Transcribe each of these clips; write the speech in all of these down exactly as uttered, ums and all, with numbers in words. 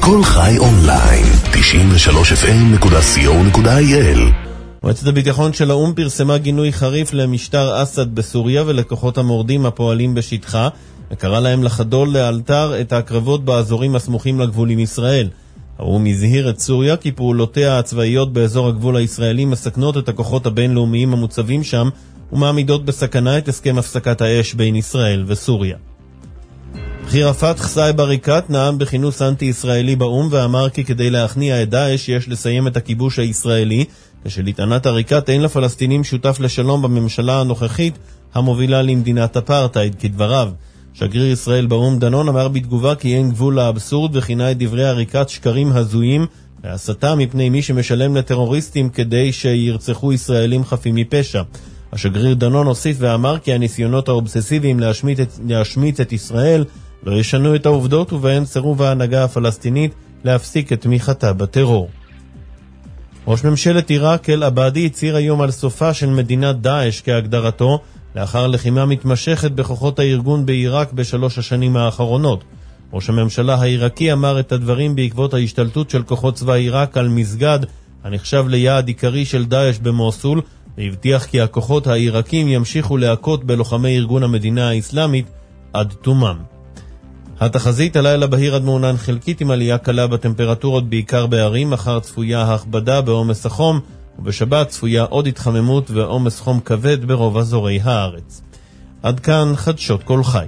כל חי אונליין, תשעים ושלוש אף אם נקודה סי או נקודה איי אל. מועצת הביטחון של האו"ם פרסמה גינוי חריף למשטר אסד בסוריה ולכוחות המורדים הפועלים בשטחה, וקרא להם לחדול לאלתר את הקרבות באזורים הסמוכים לגבול עם ישראל. האו"ם הזהיר את סוריה כי פעולותיה הצבאיות באזור הגבול הישראלי מסכנות את הכוחות הבינלאומיים המוצבים שם ומעמידות בסכנה את הסכם הפסקת האש בין ישראל וסוריה. בכיר הפתח סאיב עריקאת נאם בכינוס אנטי-ישראלי באו"ם ואמר כי כדי להכניע את דאעש יש לסיים את הכיבוש הישראלי, ושלטענת עריקאת אין לפלסטינים שותף לשלום בממשלה הנוכחית המובילה למדינת אפרטהייד כדבריו. שגריר ישראל באו"ם דנון אמר בתגובה כי אין גבול לאבסורד וכינה את דברי עריקאת שקרים הזויים והסתה מפני מי שמשלם לטרוריסטים כדי שירצחו ישראלים חפים מפשע. השגריר דנון הוסיף ואמר כי הניסיונות האובססיביים להשמיץ את, להשמיץ את ישראל לא ישנו את העובדות ובהן סירוב ההנהגה הפלסטינית להפסיק את תמיכתה בטרור. ראש ממשלת עיראק אל-עבאדי הצהיר היום על סופה של מדינת דאעש כהגדרתו, לאחר לחימה מתמשכת בכוחות הארגון בעיראק בשלוש השנים האחרונות. ראש הממשלה העיראקי אמר את הדברים בעקבות ההשתלטות של כוחות צבא עיראק על מסגד הנחשב ליעד עיקרי של דאעש במוסול, והבטיח כי הכוחות העיראקים ימשיכו להכות בלוחמי ארגון המדינה האסלאמית עד תומם. התחזית הלילה בהיר עד מעונן חלקית עם עלייה קלה בטמפרטורות בעיקר בערים, מחר צפויה הכבדה בעומס החום, ובשבת צפויה עוד התחממות ועומס חום כבד ברוב אזורי הארץ. עד כאן חדשות כל חי.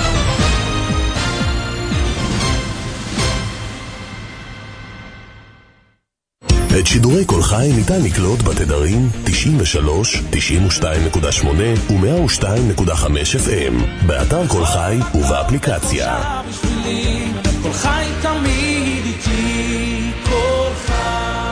את שידורי כל חי ניתן לקלוט בתדרים תשעים ושלוש, תשעים ושתיים נקודה שמונה ו-מאה ושתיים נקודה חמש אף אם, באתר כל חי ובאפליקציה. כל חי תמיד איתי, כל חי.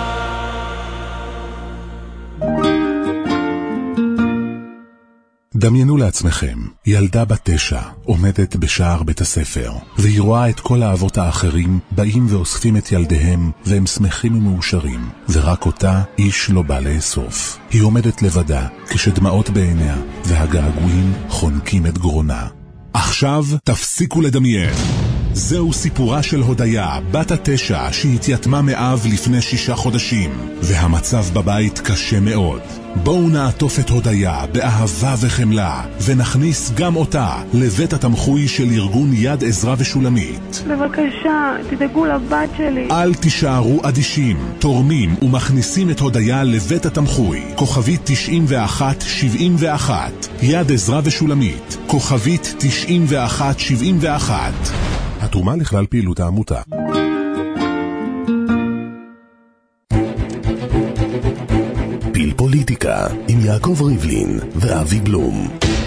דמיינו לעצמכם, ילדה בת תשע עומדת בשער בית הספר, והיא רואה את כל האבות האחרים באים ואוספים את ילדיהם, והם שמחים ומאושרים, ורק אותה איש לא בא לאסוף. היא עומדת לבדה, כשדמעות בעיניה, והגעגועים חונקים את גרונה. עכשיו תפסיקו לדמיין. זהו סיפורה של הודיה, בת התשע, שהתייתמה מאב לפני שישה חודשים, והמצב בבית קשה מאוד. בואו נעטוף את הודיה באהבה וחמלה, ונכניס גם אותה לבית התמחוי של ארגון יד עזרה ושולמית. בבקשה, תדאגו לבת שלי. אל תישארו אדישים, תורמים ומכניסים את הודיה לבית התמחוי. כוכבית תשעים ואחת שבעים ואחת, יד עזרה ושולמית, כוכבית תשעים ואחת שבעים ואחת. התרומה לכלל פעילות העמותה. פיל פוליטיקה עם יעקב ריבלין ואבי בלום.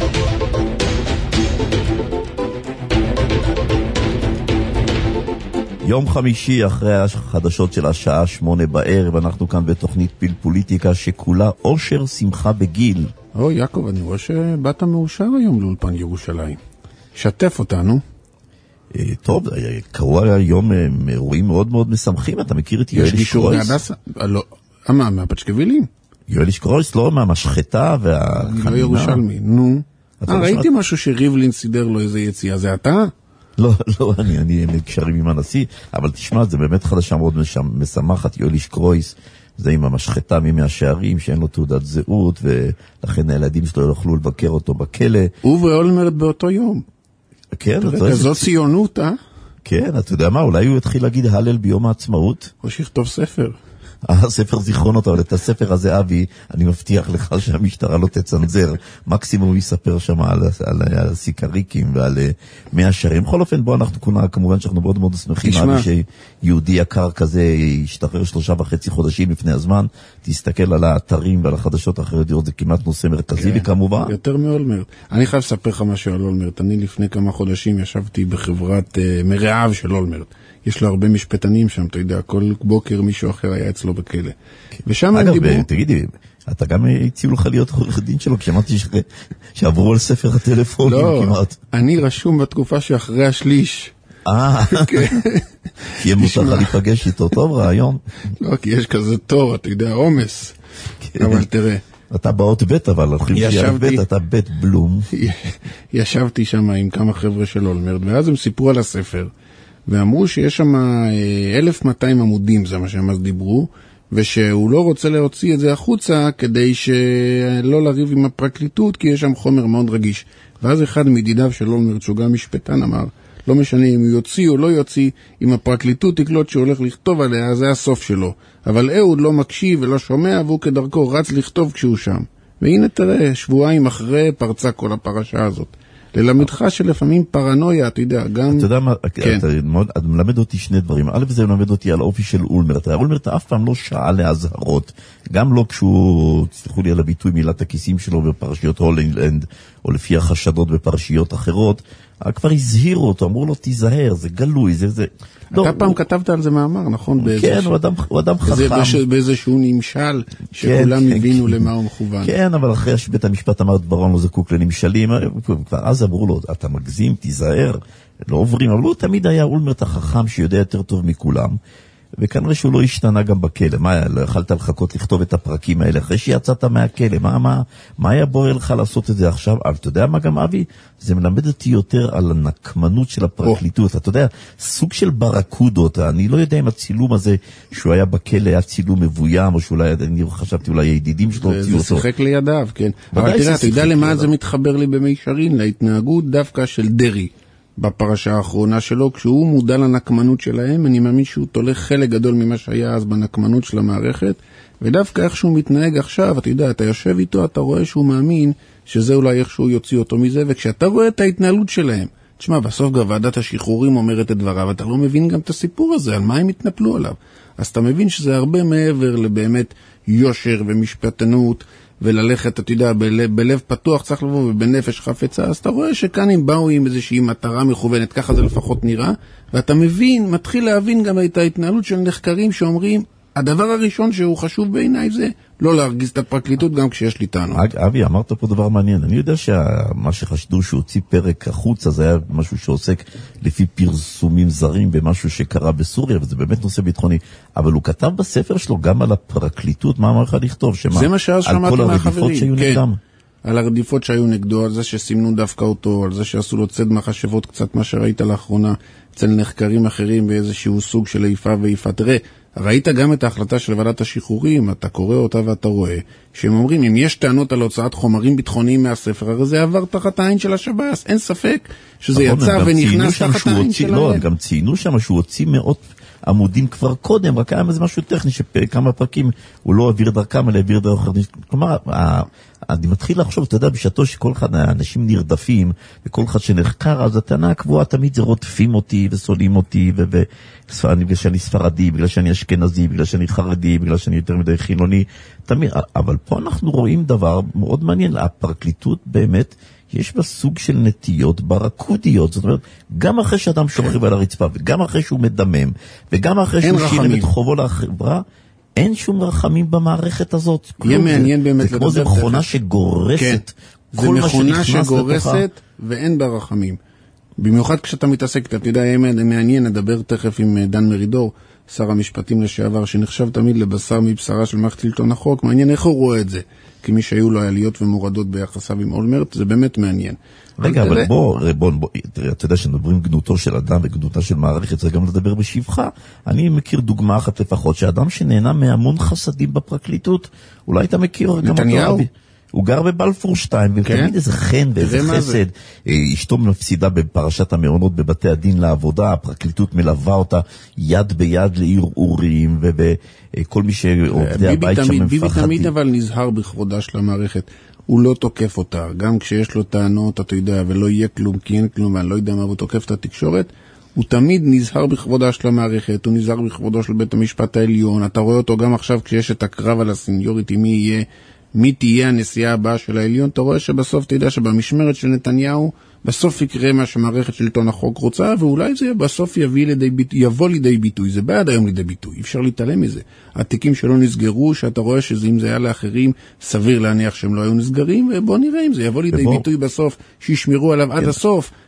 יום חמישי אחרי החדשות של השעה שמונה בערב, אנחנו כאן בתוכנית פיל פוליטיקה שכולה אושר שמחה בגיל. או יעקב, אני רואה שבאת מאושר היום לאולפן ירושלים. שתף אותנו. טוב, קרו היום אירועים מאוד מאוד משמחים. אתה מכיר את יואל אישקרויס? לא, מה, מהפצ'קווילים? יואל אישקרויס, לא, מהמשחטה והחנינה. אני לא ירושלמי, נו. ראיתי משהו שריבלין סידר לו איזה יציאה, זה אתה? לא, לא, אני נקשרים עם הנשיא, אבל תשמע, זה באמת חדשה מאוד משמחת. יואל אישקרויס, זה עם המשחטה ממי השערים, שאין לו תעודת זהות, ולכן הילדים שלו יוכלו לבקר אותו בכלא. הוא ואולמרט באותו יום. כן, כזאת ציונות, אה? כן, אתה יודע מה, אולי הוא יתחיל להגיד הלל ביום העצמאות? או שיכתוב ספר. אה, ספר זיכרונות, אבל את הספר הזה, אבי, אני מבטיח לך שהמשטרה לא תצנזר. מקסימום הוא יספר שם על, על, על הסיקריקים ועל מאה שערים. בכל אופן, בוא אנחנו כונה, כמובן שאנחנו מאוד מאוד שמחים, אבי, שיהודי יקר כזה ישתחרר שלושה וחצי חודשים לפני הזמן. תסתכל על האתרים ועל החדשות החרדיות, זה כמעט נושא מרכזי, כן, וכמובן. יותר מאולמרט. אני חייב לספר לך משהו על אולמרט. אני לפני כמה חודשים ישבתי בחברת uh, מרעיו של אולמרט. יש לו הרבה משפטנים שם, אתה יודע, כל בוקר מישהו אחר היה אצלו בכלא. ושם אגב, דיבור... תגידי, אתה גם הציעו לך להיות עורך דין שלו, כשאמרתי שעברו על ספר הטלפונים כמעט. לא, אני רשום בתקופה שאחרי השליש. אה, כי יהיה מותר לך להיפגש איתו, טוב רעיון. לא, כי יש כזה תור, אתה יודע, עומס. אבל תראה. אתה באות בית, אבל הולכים שיהיה בית, אתה בית בלום. ישבתי שם עם כמה חבר'ה של אולמרט, ואז הם סיפרו על הספר. ואמרו שיש שם אלף ומאתיים עמודים, זה מה שהם אז דיברו, ושהוא לא רוצה להוציא את זה החוצה כדי שלא לריב עם הפרקליטות, כי יש שם חומר מאוד רגיש. ואז אחד מידידיו של אולמרט, שהוא גם משפטן, אמר, לא משנה אם הוא יוציא או לא יוציא, אם הפרקליטות תקלוט שהוא הולך לכתוב עליה, זה הסוף שלו. אבל אהוד לא מקשיב ולא שומע, והוא כדרכו רץ לכתוב כשהוא שם. והנה תראה, שבועיים אחרי פרצה כל הפרשה הזאת. ללמדך שלפעמים פרנויה, אתה יודע, גם... אתה יודע מה, אתה מלמד אותי שני דברים. א', זה מלמד אותי על האופי של אולמרט. אולמרט אף פעם לא שעה להזהרות. גם לא כשהוא, תסלחו לי על הביטוי, מילת הכיסים שלו בפרשיות הולנד, או לפי החשדות בפרשיות אחרות, כבר הזהירו אותו, אמרו לו, תיזהר, זה גלוי, זה... זה... אתה לא, פעם הוא... כתבת על זה מאמר, נכון? כן, ש... הוא, אדם, הוא אדם חכם. באיזשהו נמשל, שכולם כן, הבינו כן. למה הוא מכוון. כן, אבל אחרי שבית המשפט אמר דברון לא זקוק לנמשלים, כבר אז אמרו לו, אתה מגזים, תיזהר, לא עוברים, אבל הוא תמיד היה אולמרט החכם שיודע יותר טוב מכולם, וכנראה שהוא לא השתנה גם בכלא. מה, לא יכלת לחכות לכתוב את הפרקים האלה אחרי שיצאת מהכלא? מה, מה, מה היה בוער לך לעשות את זה עכשיו? אבל אתה יודע מה גם, אבי? זה מלמד אותי יותר על הנקמנות של הפרקליטות. אתה יודע, סוג של ברקודות. אני לא יודע אם הצילום הזה שהוא היה בכלא היה צילום מבוים, או שאולי, אני חשבתי אולי הידידים שלו הוציאו אותו. זה שיחק לידיו, כן. אבל תראה, אתה יודע למה זה מתחבר לי במישרין? להתנהגות דווקא של דרי. בפרשה האחרונה שלו, כשהוא מודע לנקמנות שלהם, אני מאמין שהוא תולך חלק גדול ממה שהיה אז בנקמנות של המערכת, ודווקא איך שהוא מתנהג עכשיו, אתה יודע, אתה יושב איתו, אתה רואה שהוא מאמין שזה אולי איך שהוא יוציא אותו מזה, וכשאתה רואה את ההתנהלות שלהם, תשמע, בסוף גם ועדת השחרורים אומרת את דבריו, אתה לא מבין גם את הסיפור הזה, על מה הם התנפלו עליו. אז אתה מבין שזה הרבה מעבר לבאמת יושר ומשפטנות, וללכת, אתה יודע, בלב, בלב פתוח צריך לבוא ובנפש חפצה, אז אתה רואה שכאן הם באו עם איזושהי מטרה מכוונת, ככה זה לפחות נראה, ואתה מבין, מתחיל להבין גם את ההתנהלות של נחקרים שאומרים, הדבר הראשון שהוא חשוב בעיניי זה לא להרגיז את הפרקליטות גם כשיש לי טענות. אבי, אמרת פה דבר מעניין. אני יודע שמה שחשדו שהוציא פרק החוצה זה היה משהו שעוסק לפי פרסומים זרים במשהו שקרה בסוריה, וזה באמת נושא ביטחוני. אבל הוא כתב בספר שלו גם על הפרקליטות, מה אמר לך לכתוב? שמה? זה מה שאז שמעתי מהחברים. כן. על הרדיפות שהיו נגדו, על זה שסימנו דווקא אותו, על זה שעשו לו צד מחשבות קצת מה שראית לאחרונה אצל נחקרים אחרים באיזשהו סוג של איפה ואיפה. תראה, ראית גם את ההחלטה של ועדת השחרורים, אתה קורא אותה ואתה רואה, שהם אומרים, אם יש טענות על הוצאת חומרים ביטחוניים מהספר, הרי זה עבר תחת העין של השב"ס, אין ספק שזה יצא ונכנס תחת העין שלהם. לא, גם ציינו שם שהוא הוציא מאות עמודים כבר קודם, רק היה איזה משהו טכני שכמה פרקים הוא לא העביר דרכם, אלא העביר דרכם. כלומר, אני מתחיל לחשוב, אתה יודע, בשעתו שכל אחד האנשים נרדפים, וכל אחד שנחקר, אז הטענה הקבועה תמיד זה רודפים אותי וסולים אותי, בגלל שאני ספרדי, בגלל שאני אשכנזי, בגלל שאני חרדי, בגלל שאני יותר מדי חילוני, תמיד. אבל פה אנחנו רואים דבר מאוד מעניין, הפרקליטות באמת, יש בה סוג של נטיות ברקודיות, זאת אומרת, גם אחרי שאדם שוכב על הרצפה, וגם אחרי שהוא מדמם, וגם אחרי שהוא שילם את חובו לחברה, אין שום רחמים במערכת הזאת. יהיה מעניין באמת. זה כמו זה מכונה שגורסת. זה מכונה שגורסת ואין בה רחמים. במיוחד כשאתה מתעסק, אתה יודע, יהיה מעניין, נדבר תכף עם דן מרידור, שר המשפטים לשעבר, שנחשב תמיד לבשר מבשרה של מערכת שלטון החוק, מעניין איך הוא רואה את זה. כמי שהיו לו עליות ומורדות ביחסיו עם אולמרט, זה באמת מעניין. רגע, אבל בוא, בוא, בוא, אתה יודע שנדברים גנותו של אדם וגנותה של מערכת, זה גם לדבר בשבחה. אני מכיר דוגמה אחת לפחות, שאדם שנהנה מהמון חסדים בפרקליטות, אולי אתה מכיר גם אותו. הוא גר בבלפור שתיים, ותמיד איזה חן ואיזה חסד. אשתו מפסידה בפרשת המעונות בבתי הדין לעבודה, הפרקליטות מלווה אותה יד ביד לערעורים, וכל מי שעובדי הבית שם מפחדים. ביבי תמיד אבל נזהר בכבודה של המערכת. הוא לא תוקף אותה, גם כשיש לו טענות, אתה יודע, ולא יהיה כלום, כי אין כלום, ואני לא יודע מה, הוא תוקף את התקשורת. הוא תמיד נזהר בכבודה של המערכת, הוא נזהר בכבודו של בית המשפט העליון. אתה רואה אותו גם עכשיו כשיש את הקרב על הסניוריטי, מי יהיה מי תהיה הנשיאה הבאה של העליון, אתה רואה שבסוף תדע שבמשמרת של נתניהו, בסוף יקרה מה שמערכת שלטון החוק רוצה, ואולי זה בסוף יביא לידי ביטוי, יבוא לידי ביטוי, זה בעד היום לידי ביטוי, אפשר להתעלם מזה. התיקים שלא נסגרו, שאתה רואה שאם זה היה לאחרים, סביר להניח שהם לא היו נסגרים, ובוא נראה אם זה יבוא לידי ובוא. ביטוי בסוף, שישמרו עליו עד הסוף,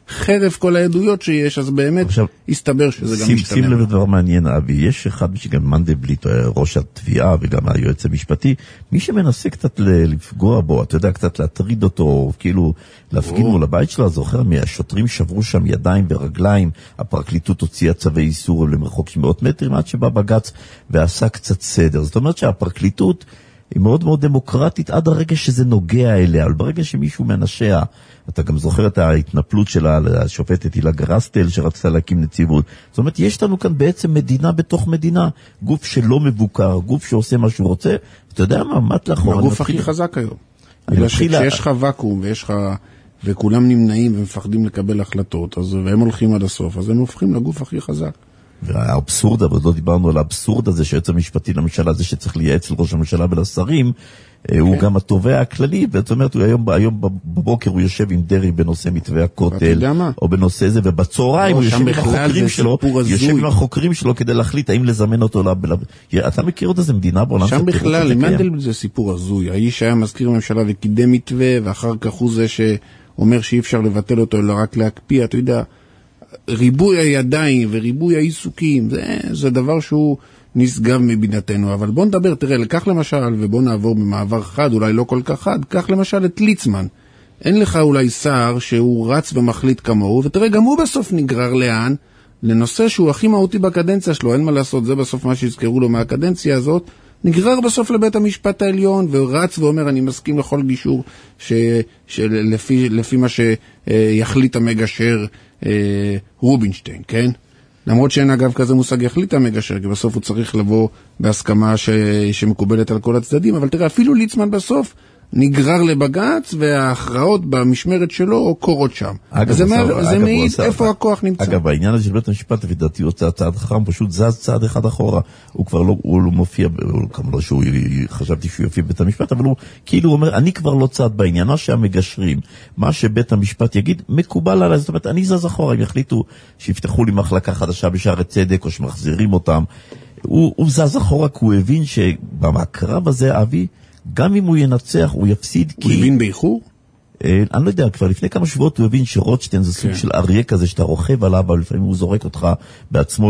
חרף כל העדויות שיש, אז באמת עכשיו, הסתבר שזה גם משתמר. שים לב לדבר מעניין, אבי, יש אחד שגם מנדלבליט, ראש התביעה וגם היועץ המשפטי, מי שמנסה קצת לפגוע בו, אתה יודע, קצת להטריד אותו, כאילו להפגין מול הבית שלו, זוכר, מהשוטרים שברו שם ידיים ורגליים, הפרקליטות הוציאה צווי איסור למרחוק של מאות מטרים, עד שבא בגץ ועשה קצת סדר. זאת אומרת שהפרקליטות היא מאוד מאוד דמוקרטית עד הרגע שזה נוגע אליה, אבל ברגע שמישהו מנשיה, אתה גם זוכר את ההתנפלות שלה לשופטת הילה גרסטל שרצתה להקים נציבות. זאת אומרת, יש לנו כאן בעצם מדינה בתוך מדינה, גוף שלא מבוקר, גוף שעושה מה שהוא רוצה, אתה יודע מה, מת לאחור. הגוף הכי חזק היום. בגלל שכשיש לך וקום ויש לך, וכולם נמנעים ומפחדים לקבל החלטות, אז, והם הולכים עד הסוף, אז הם הופכים לגוף הכי חזק. והאבסורד, אבל לא דיברנו על האבסורד הזה שהיועץ המשפטי לממשלה, זה שצריך לייעץ לראש הממשלה ולשרים, הוא גם התובע הכללי, זאת אומרת, היום בבוקר הוא יושב עם דרי בנושא מתווה הכותל, או בנושא זה, ובצהריים הוא יושב עם החוקרים שלו, יושב עם החוקרים שלו כדי להחליט האם לזמן אותו. אתה מכיר עוד איזה מדינה בעולם? שם בכלל, למנדלבליט זה סיפור הזוי. האיש היה מזכיר הממשלה וקידם מתווה, ואחר כך הוא זה שאומר שאי אפשר לבטל אותו, אלא רק להקפיא, אתה יודע, ריבוי הידיים וריבוי העיסוקים, זה, זה דבר שהוא נשגב מבינתנו. אבל בוא נדבר, תראה, לקח למשל, ובוא נעבור במעבר חד, אולי לא כל כך חד, קח למשל את ליצמן. אין לך אולי שר שהוא רץ ומחליט כמוהו, ותראה, גם הוא בסוף נגרר לאן? לנושא שהוא הכי מהותי בקדנציה שלו, אין מה לעשות, זה בסוף מה שהזכרו לו מהקדנציה הזאת, נגרר בסוף לבית המשפט העליון, ורץ ואומר, אני מסכים לכל גישור, ש, שלפי, לפי מה שיחליט המגשר אה, רובינשטיין, כן? למרות שאין אגב כזה מושג יחליט המגשר, כי בסוף הוא צריך לבוא בהסכמה ש, שמקובלת על כל הצדדים, אבל תראה, אפילו ליצמן בסוף נגרר לבגץ, וההכרעות במשמרת שלו קורות שם. אגב, זה, מה, זה מעיד איפה אגב, הכוח נמצא. אגב, העניין הזה של בית המשפט, לדעתי, הוא צעד, צעד חכם, פשוט זז צעד אחד אחורה. הוא כבר לא, הוא לא מופיע, כמה לא שהוא, חשבתי שהוא יופיע בבית המשפט, אבל הוא כאילו אומר, אני כבר לא צעד בעניין, מה שהמגשרים, מה שבית המשפט יגיד, מקובל עליי. זאת אומרת, אני זז אחורה, הם יחליטו שיפתחו לי מחלקה חדשה בשערי צדק, או שמחזירים אותם. הוא, הוא זז אחורה, כי הוא הבין שבקרב הזה, אבי, גם אם הוא ינצח, הוא יפסיד. הוא הבין באיחור? אני לא יודע, כבר לפני כמה שבועות הוא הבין שרוטשטיין זה סוג של אריה כזה שאתה רוכב עליו, אבל לפעמים הוא זורק אותך בעצמו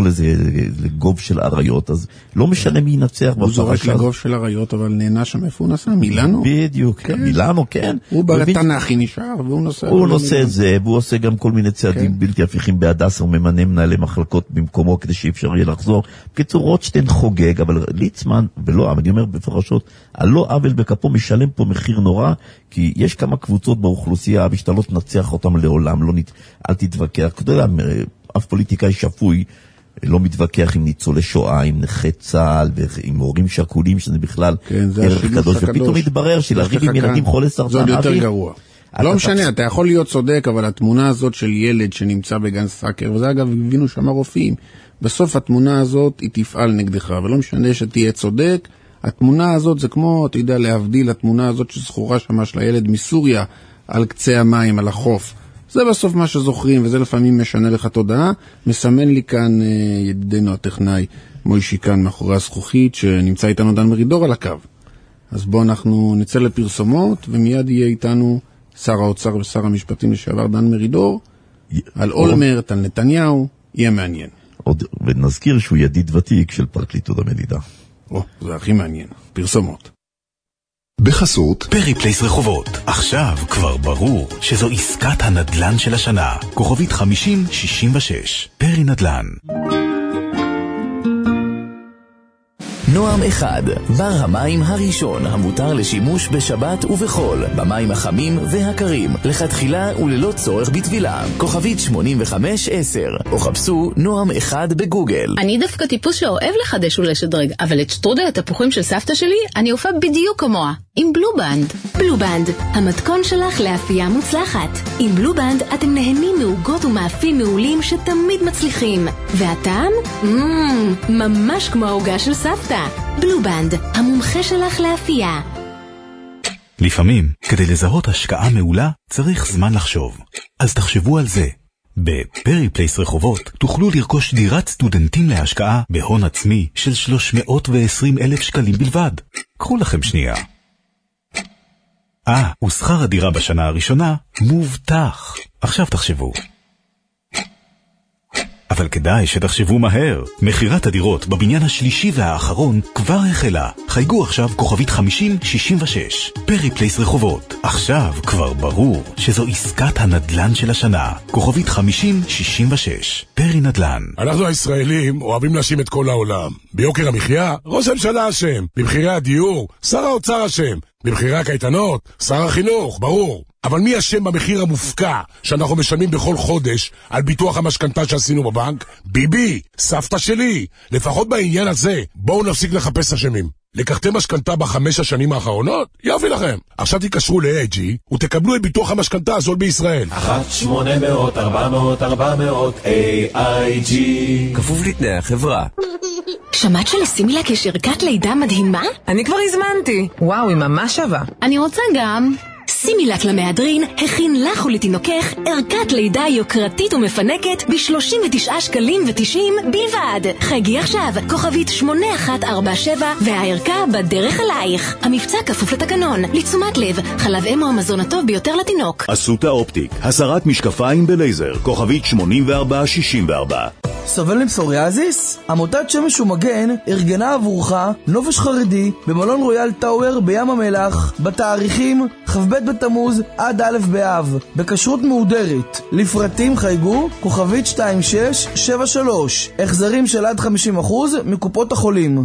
לגוב של אריות, אז לא משנה מי ינצח. הוא זורק לגוב של אריות, אבל נהנה שם איפה הוא נסע? מילאנו? בדיוק, מילאנו, כן. הוא בתנ"כי נשאר, והוא נוסע. הוא נוסע את זה, והוא עושה גם כל מיני צעדים בלתי הפיכים בהדסה, הוא ממנה מנהלי מחלקות במקומו כדי שאפשר יהיה לחזור. בקיצור, רוטשטיין חוגג, אבל ליצמן, ולא, אני אומר בפרשות, הלא עוול בכפו משלם פה מחיר נורא, כי יש כמה קבוצות באוכלוסייה, שאתה לא תנצח אותם לעולם, לא נת... אל תתווכח. אתה יודע, אף פוליטיקאי שפוי לא מתווכח עם ניצולי שואה, עם נכי צהל, ועם הורים שכולים, שזה בכלל כן, זה ערך קדוש, ופתאום מתברר שלהריב עם ילדים חולי סרטן. זה עוד יותר גרוע. לא משנה, אתה יכול להיות צודק, אבל התמונה הזאת של ילד שנמצא בגן סאקר, וזה אגב, הבינו שם הרופאים, בסוף התמונה הזאת היא תפעל נגדך, ולא משנה שתהיה צודק, התמונה הזאת זה כמו, אתה יודע, להבדיל, התמונה הזאת שזכורה שמה של הילד מסוריה על קצה המים, על החוף. זה בסוף מה שזוכרים, וזה לפעמים משנה לך תודעה. מסמן לי כאן ידידנו הטכנאי מוישי כאן מאחורי הזכוכית, שנמצא איתנו דן מרידור על הקו. אז בואו אנחנו נצא לפרסומות, ומיד יהיה איתנו שר האוצר ושר המשפטים לשעבר דן מרידור, על אולמרט, על נתניהו, יהיה מעניין. עוד, ונזכיר שהוא ידיד ותיק של פרקליטות המדינה. או, זה הכי מעניין. פרסומות. בחסות פרי פלייס רחובות. עכשיו כבר ברור שזו עסקת הנדלן של השנה. כוכבית חמישים שישים ושש. פרי נדלן. נועם אחד, בר המים הראשון המותר לשימוש בשבת ובחול, במים החמים והקרים, לכתחילה וללא צורך בטבילה. כוכבית שמונים וחמש עשר, או חפשו נועם אחד בגוגל. אני דווקא טיפוס שאוהב לחדש ולשדרג, אבל את שטרודל התפוחים של סבתא שלי אני אופה בדיוק כמוה, עם בלובנד. בלובנד, המתכון שלך לאפייה מוצלחת. עם בלובנד אתם נהנים מעוגות ומאפים מעולים שתמיד מצליחים. והטעם? מmm, ממש כמו העוגה של סבתא. בלובנד, המומחה שלך לאפייה. לפעמים, כדי לזהות השקעה מעולה, צריך זמן לחשוב. אז תחשבו על זה. בפרי פלייס רחובות תוכלו לרכוש דירת סטודנטים להשקעה בהון עצמי של שלוש מאות ועשרים אלף שקלים בלבד. קחו לכם שנייה. אה, ושכר הדירה בשנה הראשונה מובטח. עכשיו תחשבו, אבל כדאי שתחשבו מהר. מחירת הדירות בבניין השלישי והאחרון כבר החלה. חייגו עכשיו כוכבית חמישים שישים ושש. פרי פלייס רחובות. עכשיו כבר ברור שזו עסקת הנדלן של השנה. כוכבית חמישים שישים ושש. פרי נדלן. אנחנו הישראלים אוהבים להאשים את כל העולם. ביוקר המחיה, ראש הממשלה אשם. במחירי הדיור, שר האוצר אשם. במחירי הקייטנות, שר החינוך, ברור. אבל מי אשם במחיר המופקע שאנחנו משלמים בכל חודש על ביטוח המשכנתה שעשינו בבנק? ביבי, סבתא שלי. לפחות בעניין הזה, בואו נפסיק לחפש אשמים. לקחתם משכנתה בחמש השנים האחרונות? יופי לכם. עכשיו תיקשרו ל-איי ג'י ותקבלו את ביטוח המשכנתה הזול בישראל. אחת שמונה מאות ארבע מאות ארבע מאות איי איי ג'י כפוף לתנאי החברה. שמעת שלסימילק יש ערכת לידה מדהימה? אני כבר הזמנתי. וואו, היא ממש שווה. אני רוצה גם. סימילק למהדרין הכין לך ולתינוקך ערכת לידה יוקרתית ומפנקת ב-שלושים ותשעה שקלים ותשעים בלבד. חייגי עכשיו, כוכבית שמונה אחת ארבע שבע והערכה בדרך אלייך. המבצע כפוף לתקנון. לתשומת לב, חלב אם הוא המזון הטוב ביותר לתינוק. אסותא אופטיק, הסרת משקפיים בלייזר, כוכבית שמונים וארבע שישים וארבע. סובל מפסוריאזיס? עמותת שמש ומגן ארגנה עבורך נופש חרדי במלון רויאל טאוור בים המלח בתאריכים כ"ב בתמוז עד א' באב בכשרות מהודרת. לפרטים חייגו כוכבית שתיים שש שבע שלוש. החזרים של עד חמישים אחוז מקופות החולים.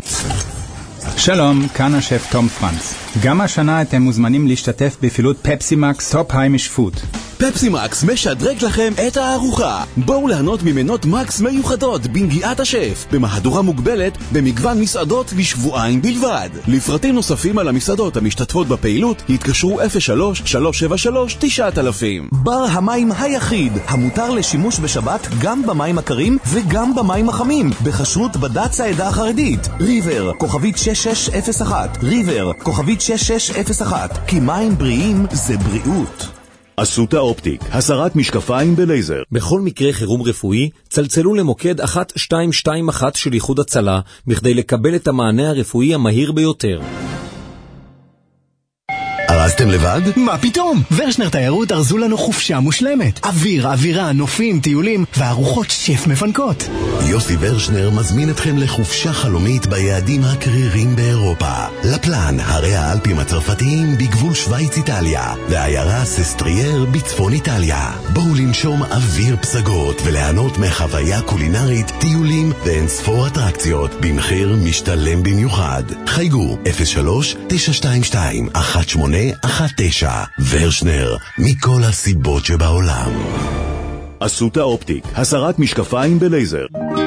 שלום, כאן השף תום פרנץ. גם השנה אתם מוזמנים להשתתף בפעילות פפסימקס טופ היימיש פוד. פפסימקס משדרג לכם את הארוחה. בואו ליהנות ממנות מקס מיוחדות בנגיעת השף, במהדורה מוגבלת במגוון מסעדות לשבועיים בלבד. לפרטים נוספים על המסעדות המשתתפות בפעילות התקשרו אפס שלוש שלוש שבע שלוש תשע אלפים. בר המים היחיד המותר לשימוש בשבת גם במים הקרים וגם במים החמים, בחשרות בד"ץ העדה החרדית. ריבר כוכבית שש שש אפס אחת. ריבר כוכבית שש שש אפס אחת. כי מים בריאים זה בריאות. אסותא אופטיק, הסרת משקפיים בלייזר. בכל מקרה חירום רפואי, צלצלו למוקד אחת שתיים שתיים אחת של איחוד הצלה, בכדי לקבל את המענה הרפואי המהיר ביותר. ארזתם לבד? מה פתאום? ורשנר תיירות ארזו לנו חופשה מושלמת. אוויר, אווירה, נופים, טיולים וארוחות שף מפנקות. יוסי ורשנר מזמין אתכם לחופשה חלומית ביעדים הקרירים באירופה. לפלן, הרי האלפים הצרפתיים בגבול שוויץ-איטליה, והעיירה ססטרייר בצפון איטליה. בואו לנשום אוויר פסגות וליהנות מחוויה קולינרית, טיולים ואין ספור אטרקציות במחיר משתלם במיוחד. חייגו אפס שלוש תשע שתיים שתיים אחת שמונה אחת תשע. ורשנר, מכל הסיבות שבעולם. אסותא אופטיק, הסרת משקפיים בלייזר.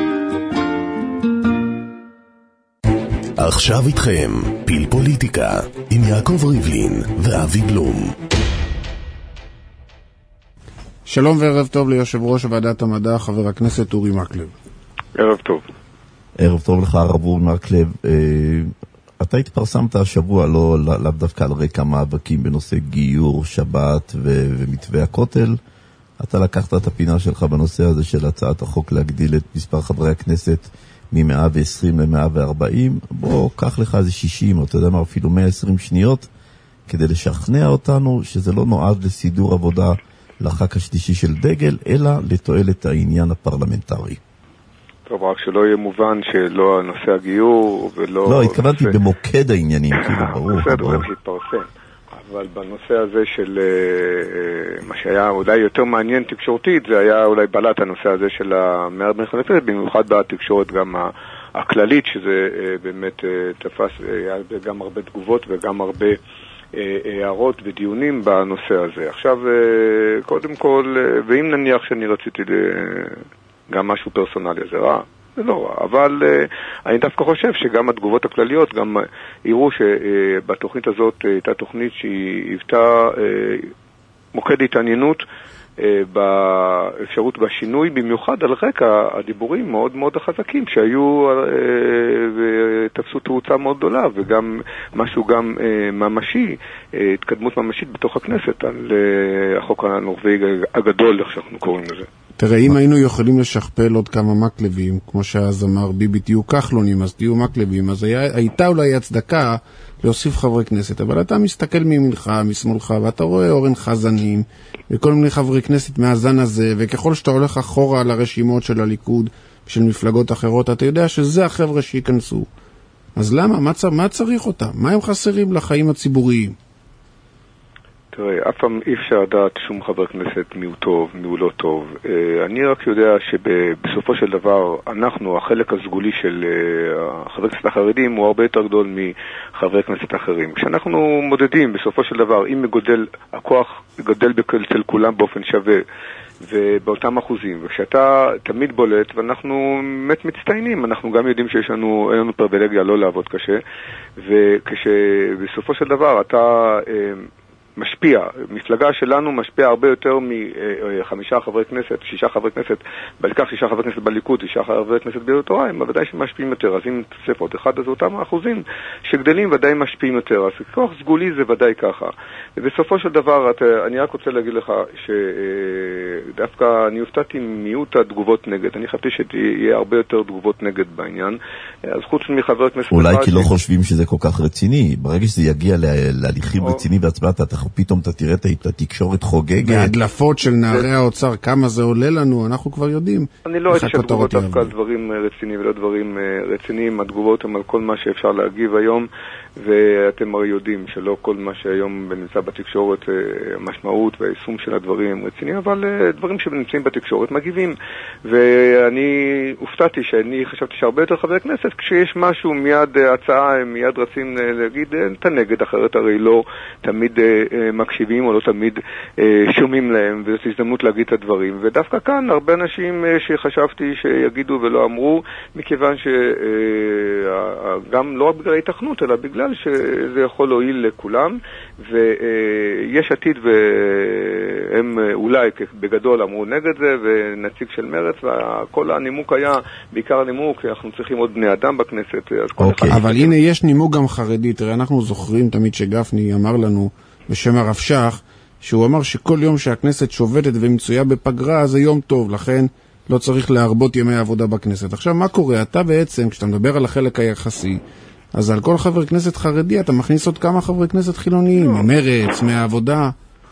עכשיו איתכם פיל פוליטיקה עם יעקב ריבלין ואבי בלום. שלום וערב טוב ליושב ראש ועדת המדע חבר הכנסת אורי מקלב. ערב טוב. ערב טוב לך הרב אורי מקלב. אתה התפרסמת השבוע, לא לאו דווקא על רקע מאבקים בנושא גיור, שבת ו- ומתווה הכותל. אתה לקחת את הפינה שלך בנושא הזה של הצעת החוק להגדיל את מספר חברי הכנסת מ-מאה ועשרים ל-מאה וארבעים. בוא, קח לך איזה שישים, או אתה יודע מה, אפילו מאה ועשרים שניות, כדי לשכנע אותנו שזה לא נועד לסידור עבודה לחג השלישי של דגל, אלא לתועלת העניין הפרלמנטרי. טוב, רק שלא יהיה מובן שלא נושא הגיור ולא... לא, התכוונתי במוקד העניינים, כאילו, ברור. בסדר, זה שהתפרסם. אבל בנושא הזה של מה שהיה אולי יותר מעניין תקשורתית, זה היה אולי בלט הנושא הזה של המרד מלחמת, במיוחד בתקשורת גם הכללית, שזה באמת תפס, היה גם הרבה תגובות וגם הרבה הערות ודיונים בנושא הזה. עכשיו, קודם כל, ואם נניח שאני רציתי גם משהו פרסונלי, זה רע, זה לא רע, אבל uh, אני דווקא חושב שגם התגובות הכלליות גם יראו שבתוכנית הזאת הייתה תוכנית שהיא היוותה uh, מוקד התעניינות uh, באפשרות בשינוי, במיוחד על רקע הדיבורים מאוד מאוד חזקים שהיו uh, ותפסו תאוצה מאוד גדולה, וגם משהו גם uh, ממשי, uh, התקדמות ממשית בתוך הכנסת על uh, החוק הנורווגי הגדול, איך שאנחנו קוראים לזה. תראה, אם היינו יכולים לשכפל עוד כמה מקלבים, כמו שאז אמר ביבי, תהיו כחלונים, אז תהיו מקלבים, אז היה, הייתה אולי הצדקה להוסיף חברי כנסת, אבל אתה מסתכל מימינך, משמאלך, ואתה רואה אורן חזנים, וכל מיני חברי כנסת מהזן הזה, וככל שאתה הולך אחורה על הרשימות של הליכוד, של מפלגות אחרות, אתה יודע שזה החבר'ה שיכנסו. אז למה? מה, מה צריך אותם? מה הם חסרים לחיים הציבוריים? תראה, אף פעם אי אפשר לדעת שום חבר כנסת מי הוא טוב, מי הוא לא טוב. אני רק יודע שבסופו של דבר, אנחנו, החלק הסגולי של חברי כנסת החרדים הוא הרבה יותר גדול מחברי כנסת אחרים. כשאנחנו מודדים, בסופו של דבר, אם מגודל, הכוח גדל אצל כולם באופן שווה, ובאותם אחוזים, וכשאתה תמיד בולט, ואנחנו באמת מצטיינים, אנחנו גם יודעים שיש לנו, אין לנו פריבילגיה לא לעבוד קשה, וכשבסופו של דבר אתה משפיע, מפלגה שלנו משפיע הרבה יותר מחמישה חברי כנסת, שישה חברי כנסת, בעיקר שישה חברי כנסת בליכוד, שישה חברי כנסת ביהדות התורה, הם ודאי שמשפיעים יותר. אז אם תוסף עוד אחד, אז אותם האחוזים שגדלים ודאי משפיעים יותר. אז כוח סגולי זה ודאי ככה. ובסופו של דבר, אני רק רוצה להגיד לך שדווקא אני הופתעתי מיעוט התגובות נגד. אני חשבתי שתהיה הרבה יותר תגובות נגד בעניין. אז חוץ מחבר כנסת... אולי כי לא חושבים שזה כל כך רציני. ברגע שזה יגיע להליכים רציני והצבעת, פתאום אתה תראה את התקשורת חוגגת. והדלפות של נערי האוצר, כמה זה עולה לנו, אנחנו כבר יודעים. אני לא הייתי שהתגובות דווקא על דברים רציניים ולא דברים רציניים. התגובות הן על כל מה שאפשר להגיב היום, ואתם הרי יודעים שלא כל מה שהיום נמצא בתקשורת משמעות והיישום של הדברים הם רציניים, אבל דברים שנמצאים בתקשורת מגיבים. ואני הופתעתי שאני חשבתי שהרבה יותר חברי כנסת, כשיש משהו מיד הצעה, הם מיד רצים להגיד, אתה נגד, אחרת הרי לא תמיד מקשיבים או לא תמיד שומעים להם, וזאת הזדמנות להגיד את הדברים. ודווקא כאן הרבה אנשים שחשבתי שיגידו ולא אמרו, מכיוון שגם לא רק בגלל ההתכנות, אלא בגלל שזה יכול להועיל לכולם, ויש עתיד והם אולי בגדול אמרו נגד זה, ונציג של מרץ, וכל הנימוק היה, בעיקר הנימוק, אנחנו צריכים עוד בני אדם בכנסת. Okay. אבל הנה יש נימוק גם חרדי. תראה, אנחנו זוכרים תמיד שגפני אמר לנו בשם הרב שך, שהוא אמר שכל יום שהכנסת שובתת ומצויה בפגרה זה יום טוב, לכן לא צריך להרבות ימי העבודה בכנסת. עכשיו מה קורה? אתה בעצם, כשאתה מדבר על החלק היחסי, אז על כל חבר כנסת חרדי אתה מכניס עוד כמה חברי כנסת חילוניים, ממרץ, מהעבודה.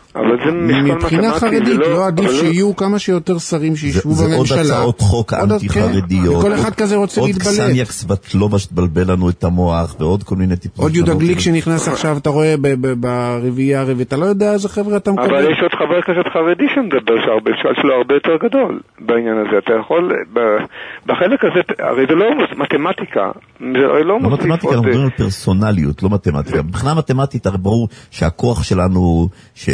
מבחינה חרדית לא עדיף שיהיו כמה שיותר שרים שישבו בממשלה. זה עוד הצעות חוק אנטי-חרדיות. וכל אחד כזה רוצה להתבלט. עוד קסניה סבטלובה שתבלבל לנו את המוח, ועוד כל מיני טיפול. עוד יהודה גליק שנכנס עכשיו, אתה רואה ברביעייה הרביעית, אתה לא יודע איזה חבר'ה אתה מקבל. אבל יש עוד חבר כנסת חרדי שמדבר שלו הרבה יותר גדול בעניין הזה. אתה יכול, בחלק הזה, הרי זה לא מתמטיקה. לא מתמטיקה, אנחנו מדברים על פרסונליות, לא מתמטיקה. מבחינה מתמטית, הרי ברור שהכוח שלנו,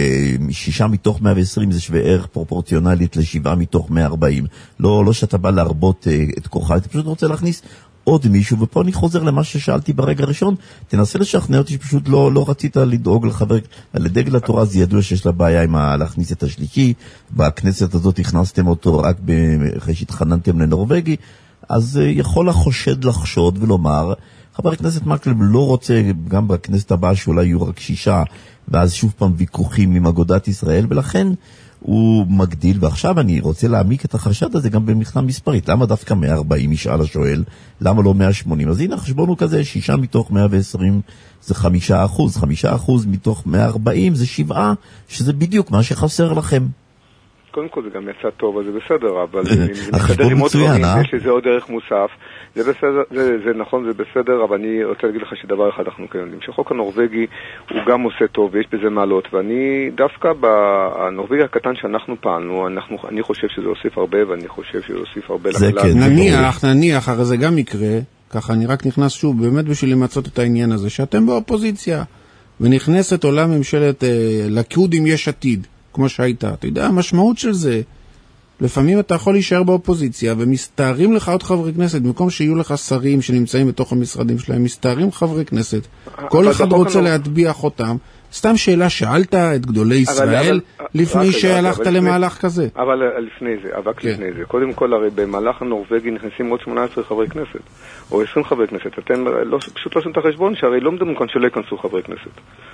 שישה מתוך מאה ועשרים זה שווה ערך פרופורציונלית לשבעה מתוך מאה וארבעים. לא, לא שאתה בא להרבות את כוחה, אתה פשוט רוצה להכניס עוד מישהו, ופה אני חוזר למה ששאלתי ברגע הראשון, תנסה לשכנע אותי שפשוט לא, לא רצית לדאוג לחבר, לדגל התורה זה ידוע שיש לה בעיה עם להכניס את השלישי, בכנסת הזאת הכנסתם אותו רק אחרי שהתחננתם לנורווגי, אז יכול החושד לחשוד ולומר, חבר הכנסת מקלב לא רוצה גם בכנסת הבאה שאולי יהיו רק שישה, ואז שוב פעם ויכוחים עם אגודת ישראל, ולכן הוא מגדיל, ועכשיו אני רוצה להעמיק את החשד הזה גם במכנה מספרית. למה דווקא מאה וארבעים ישאל השואל? למה לא מאה ושמונים? אז הנה החשבון הוא כזה, שישה מתוך מאה ועשרים זה חמישה אחוז, חמישה אחוז מתוך מאה וארבעים זה שבעה, שזה בדיוק מה שחסר לכם. קודם כל זה גם יצא טוב, אז זה בסדר, אבל החשבון מצוין, אה? יש לזה עוד ערך מוסף, זה בסדר, זה, זה נכון, זה בסדר, אבל אני רוצה להגיד לך שדבר אחד אנחנו כן יודעים, שחוק הנורווגי הוא גם עושה טוב, ויש בזה מעלות, ואני דווקא בנורווגי הקטן שאנחנו פעלנו, אנחנו, אני חושב שזה הוסיף הרבה, ואני חושב שזה הוסיף הרבה לכלל. כן, נניח, נניח, הרי זה גם יקרה, ככה אני רק נכנס שוב, באמת בשביל למצות את העניין הזה, שאתם באופוזיציה, ונכנסת עולה ממשלת ליכוד עם יש עתיד, כמו שהייתה. אתה יודע, המשמעות של זה, לפעמים אתה יכול להישאר באופוזיציה, ומסתערים לך עוד חברי כנסת, במקום שיהיו לך שרים שנמצאים בתוך המשרדים שלהם, מסתערים חברי כנסת. כל אחד רוצה להטביע חותם. סתם שאלה, שאלת את גדולי ישראל לפני שהלכת למהלך כזה? אבל לפני זה, אבק לפני זה. קודם כל, הרי במהלך הנורווגי נכנסים עוד שמונה עשרה חברי כנסת, או עשרים חברי כנסת. אתם פשוט לא עושים את החשבון, שהרי לא מדברים כאן שלא יכנסו חברי כנסת.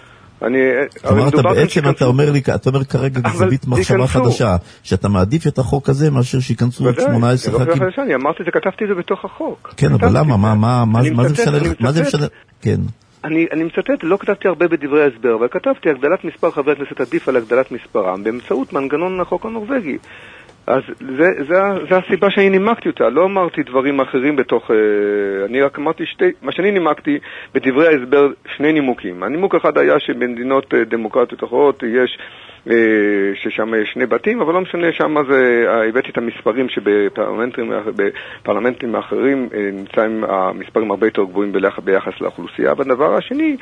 אני, אמרת בעצם, אתה אומר לי, אתה אומר כרגע זווית מחשבה חדשה, שאתה מעדיף את החוק הזה מאשר שיכנסו את שמונה עשרה ח"כים. אני אמרתי, כתבתי את זה בתוך החוק. כן, אבל למה? מה זה משנה? כן. אני, אני מצטט, לא כתבתי הרבה בדברי ההסבר, אבל כתבתי הגדלת מספר חברי הכנסת עדיף על הגדלת מספרם באמצעות מנגנון החוק הנורווגי. אז זה, זה, זה הסיבה שאני נימקתי אותה, לא אמרתי דברים אחרים בתוך, אני רק אמרתי שתי, מה שאני נימקתי בדברי ההסבר שני נימוקים. הנימוק אחד היה שבמדינות דמוקרטיות אחרות יש, ששם יש שני בתים, אבל לא משנה, שם זה, הבאתי את המספרים שבפרלמנטים, בפרלמנטים האחרים נמצאים המספרים הרבה יותר גבוהים ביחס לאוכלוסייה. והדבר השני,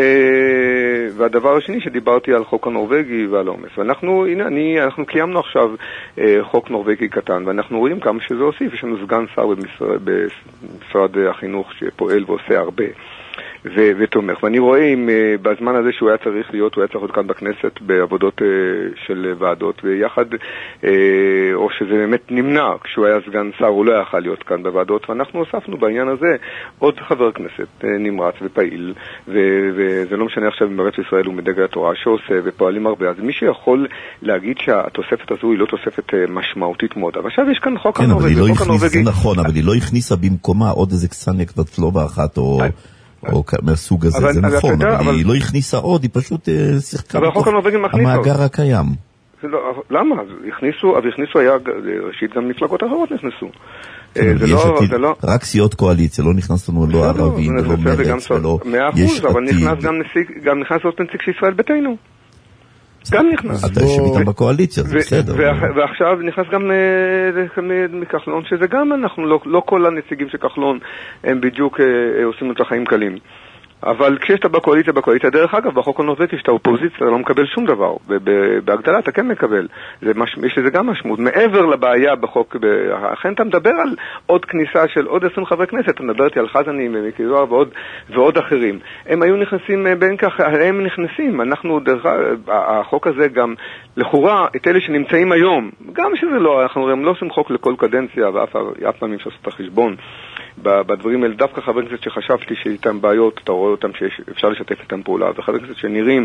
והדבר השני שדיברתי על חוק הנורווגי ועל עומס. ואנחנו, הנה, אני, אנחנו קיימנו עכשיו חוק נורווגי קטן, ואנחנו רואים כמה שזה הוסיף. יש לנו סגן שר במשרד, במשרד החינוך שפועל ועושה הרבה. ו- ותומך. ואני רואה אם uh, בזמן הזה שהוא היה צריך להיות, הוא היה צריך להיות כאן בכנסת בעבודות uh, של ועדות, ויחד, uh, או שזה באמת נמנע, כשהוא היה סגן שר הוא לא יכל להיות כאן בוועדות, ואנחנו הוספנו בעניין הזה עוד חבר כנסת uh, נמרץ ופעיל, ו- וזה לא משנה עכשיו במרץ ישראל ומדגל התורה שעושה ופועלים הרבה, אז מי שיכול להגיד שהתוספת הזו היא לא תוספת uh, משמעותית מאוד, אבל עכשיו יש כאן חוק כן, הנורווגי. אבל היא לא הכניסה, נכון, אבל היא לא הכניסה במקומה עוד איזה קסניה קבצלובה אחת או... או מהסוג הזה, זה נכון, אבל היא לא הכניסה עוד, היא פשוט שיחקה בתוך המאגר הקיים. למה? הכניסו, אבל הכניסו היה, ראשית גם מפלגות אחרות נכנסו. רק סיעות קואליציה, לא נכנס לנו לא ערבים, ולא מרץ, ולא יש עתיד. אבל גם נכנס עוד נציג של ישראל ביתנו. גם נכנס. אתה יושב איתם בקואליציה, זה בסדר. ועכשיו נכנס גם מכחלון, שזה גם אנחנו, לא כל הנציגים של כחלון הם בדיוק עושים את החיים קלים. אבל כשאתה בקואליציה, בקואליציה, דרך אגב, בחוק הנורווגי, שאתה אופוזיציה, אתה לא מקבל שום דבר. בהגדלה אתה כן מקבל. יש לזה גם משמעות. מעבר לבעיה בחוק, אכן אתה מדבר על עוד כניסה של עוד עשרים חברי כנסת, אתה מדבר איתי על חזנים ומיקי זוהר ועוד, ועוד אחרים. הם היו נכנסים בין כך, הם נכנסים. אנחנו, דרך, החוק הזה גם, לכאורה, את אלה שנמצאים היום, גם שזה לא, אנחנו לא עושים חוק לכל קדנציה, ואף פעם אפשר לעשות את החשבון. בדברים האלה, דווקא חברי כנסת שחשבתי שאיתם בעיות, אתה רואה אותם שאפשר לשתף איתם פעולה, וחברי כנסת שנראים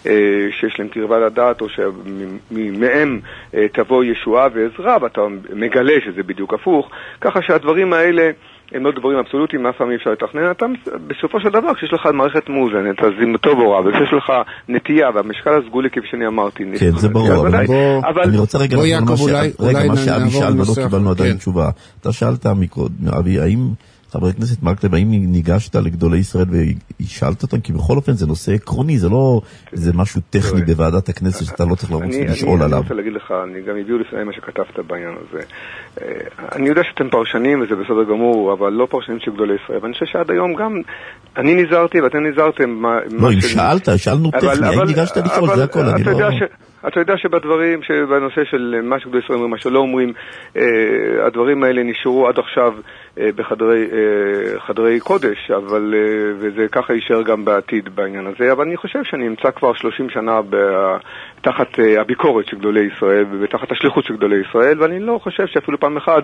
שיש להם קרבה לדעת, או שמהם תבוא ישועה ועזרה, ואתה מגלה שזה בדיוק הפוך, ככה שהדברים האלה הם לא דברים אבסולוטיים, אף פעם אי אפשר לתכנן אותם. בסופו של דבר, כשיש לך מערכת מאוזנת, אז זה טוב או רע, וכשיש לך נטייה, והמשקל הסגולי כפי שאני אמרתי. כן, זה ברור, אבל אני רוצה רגע מה שאבי שאל ולא קיבלנו עדיין תשובה. אתה שאלת מקודם, אבי, האם חבר הכנסת מקלב, האם ניגשת לגדולי ישראל ושאלת אותם? כי בכל אופן זה נושא עקרוני, זה לא זה משהו טכני בוועדת הכנסת שאתה לא צריך לרוץ ולשאול עליו. אני רוצה להגיד לך, אני גם הביאו לפני מה שכתבת בעניין הזה. אני יודע שאתם פרשנים וזה בסדר גמור, אבל לא פרשנים של גדולי ישראל. ואני חושב שעד היום גם אני נזהרתי ואתם נזהרתם. לא, אם שאלת, שאלנו טכני, האם ניגשת לשאול, זה הכל, אני לא... אתה יודע שבדברים, שבנושא של מה שגדולי ישראל אומרים, מה שלא אומרים, הדברים האלה נשארו עד עכשיו בחדרי חדרי קודש, אבל וזה ככה יישאר גם בעתיד בעניין הזה. אבל אני חושב שאני אמצא כבר שלושים שנה תחת הביקורת של גדולי ישראל ותחת השליחות של גדולי ישראל, ואני לא חושב שאפילו פעם אחת,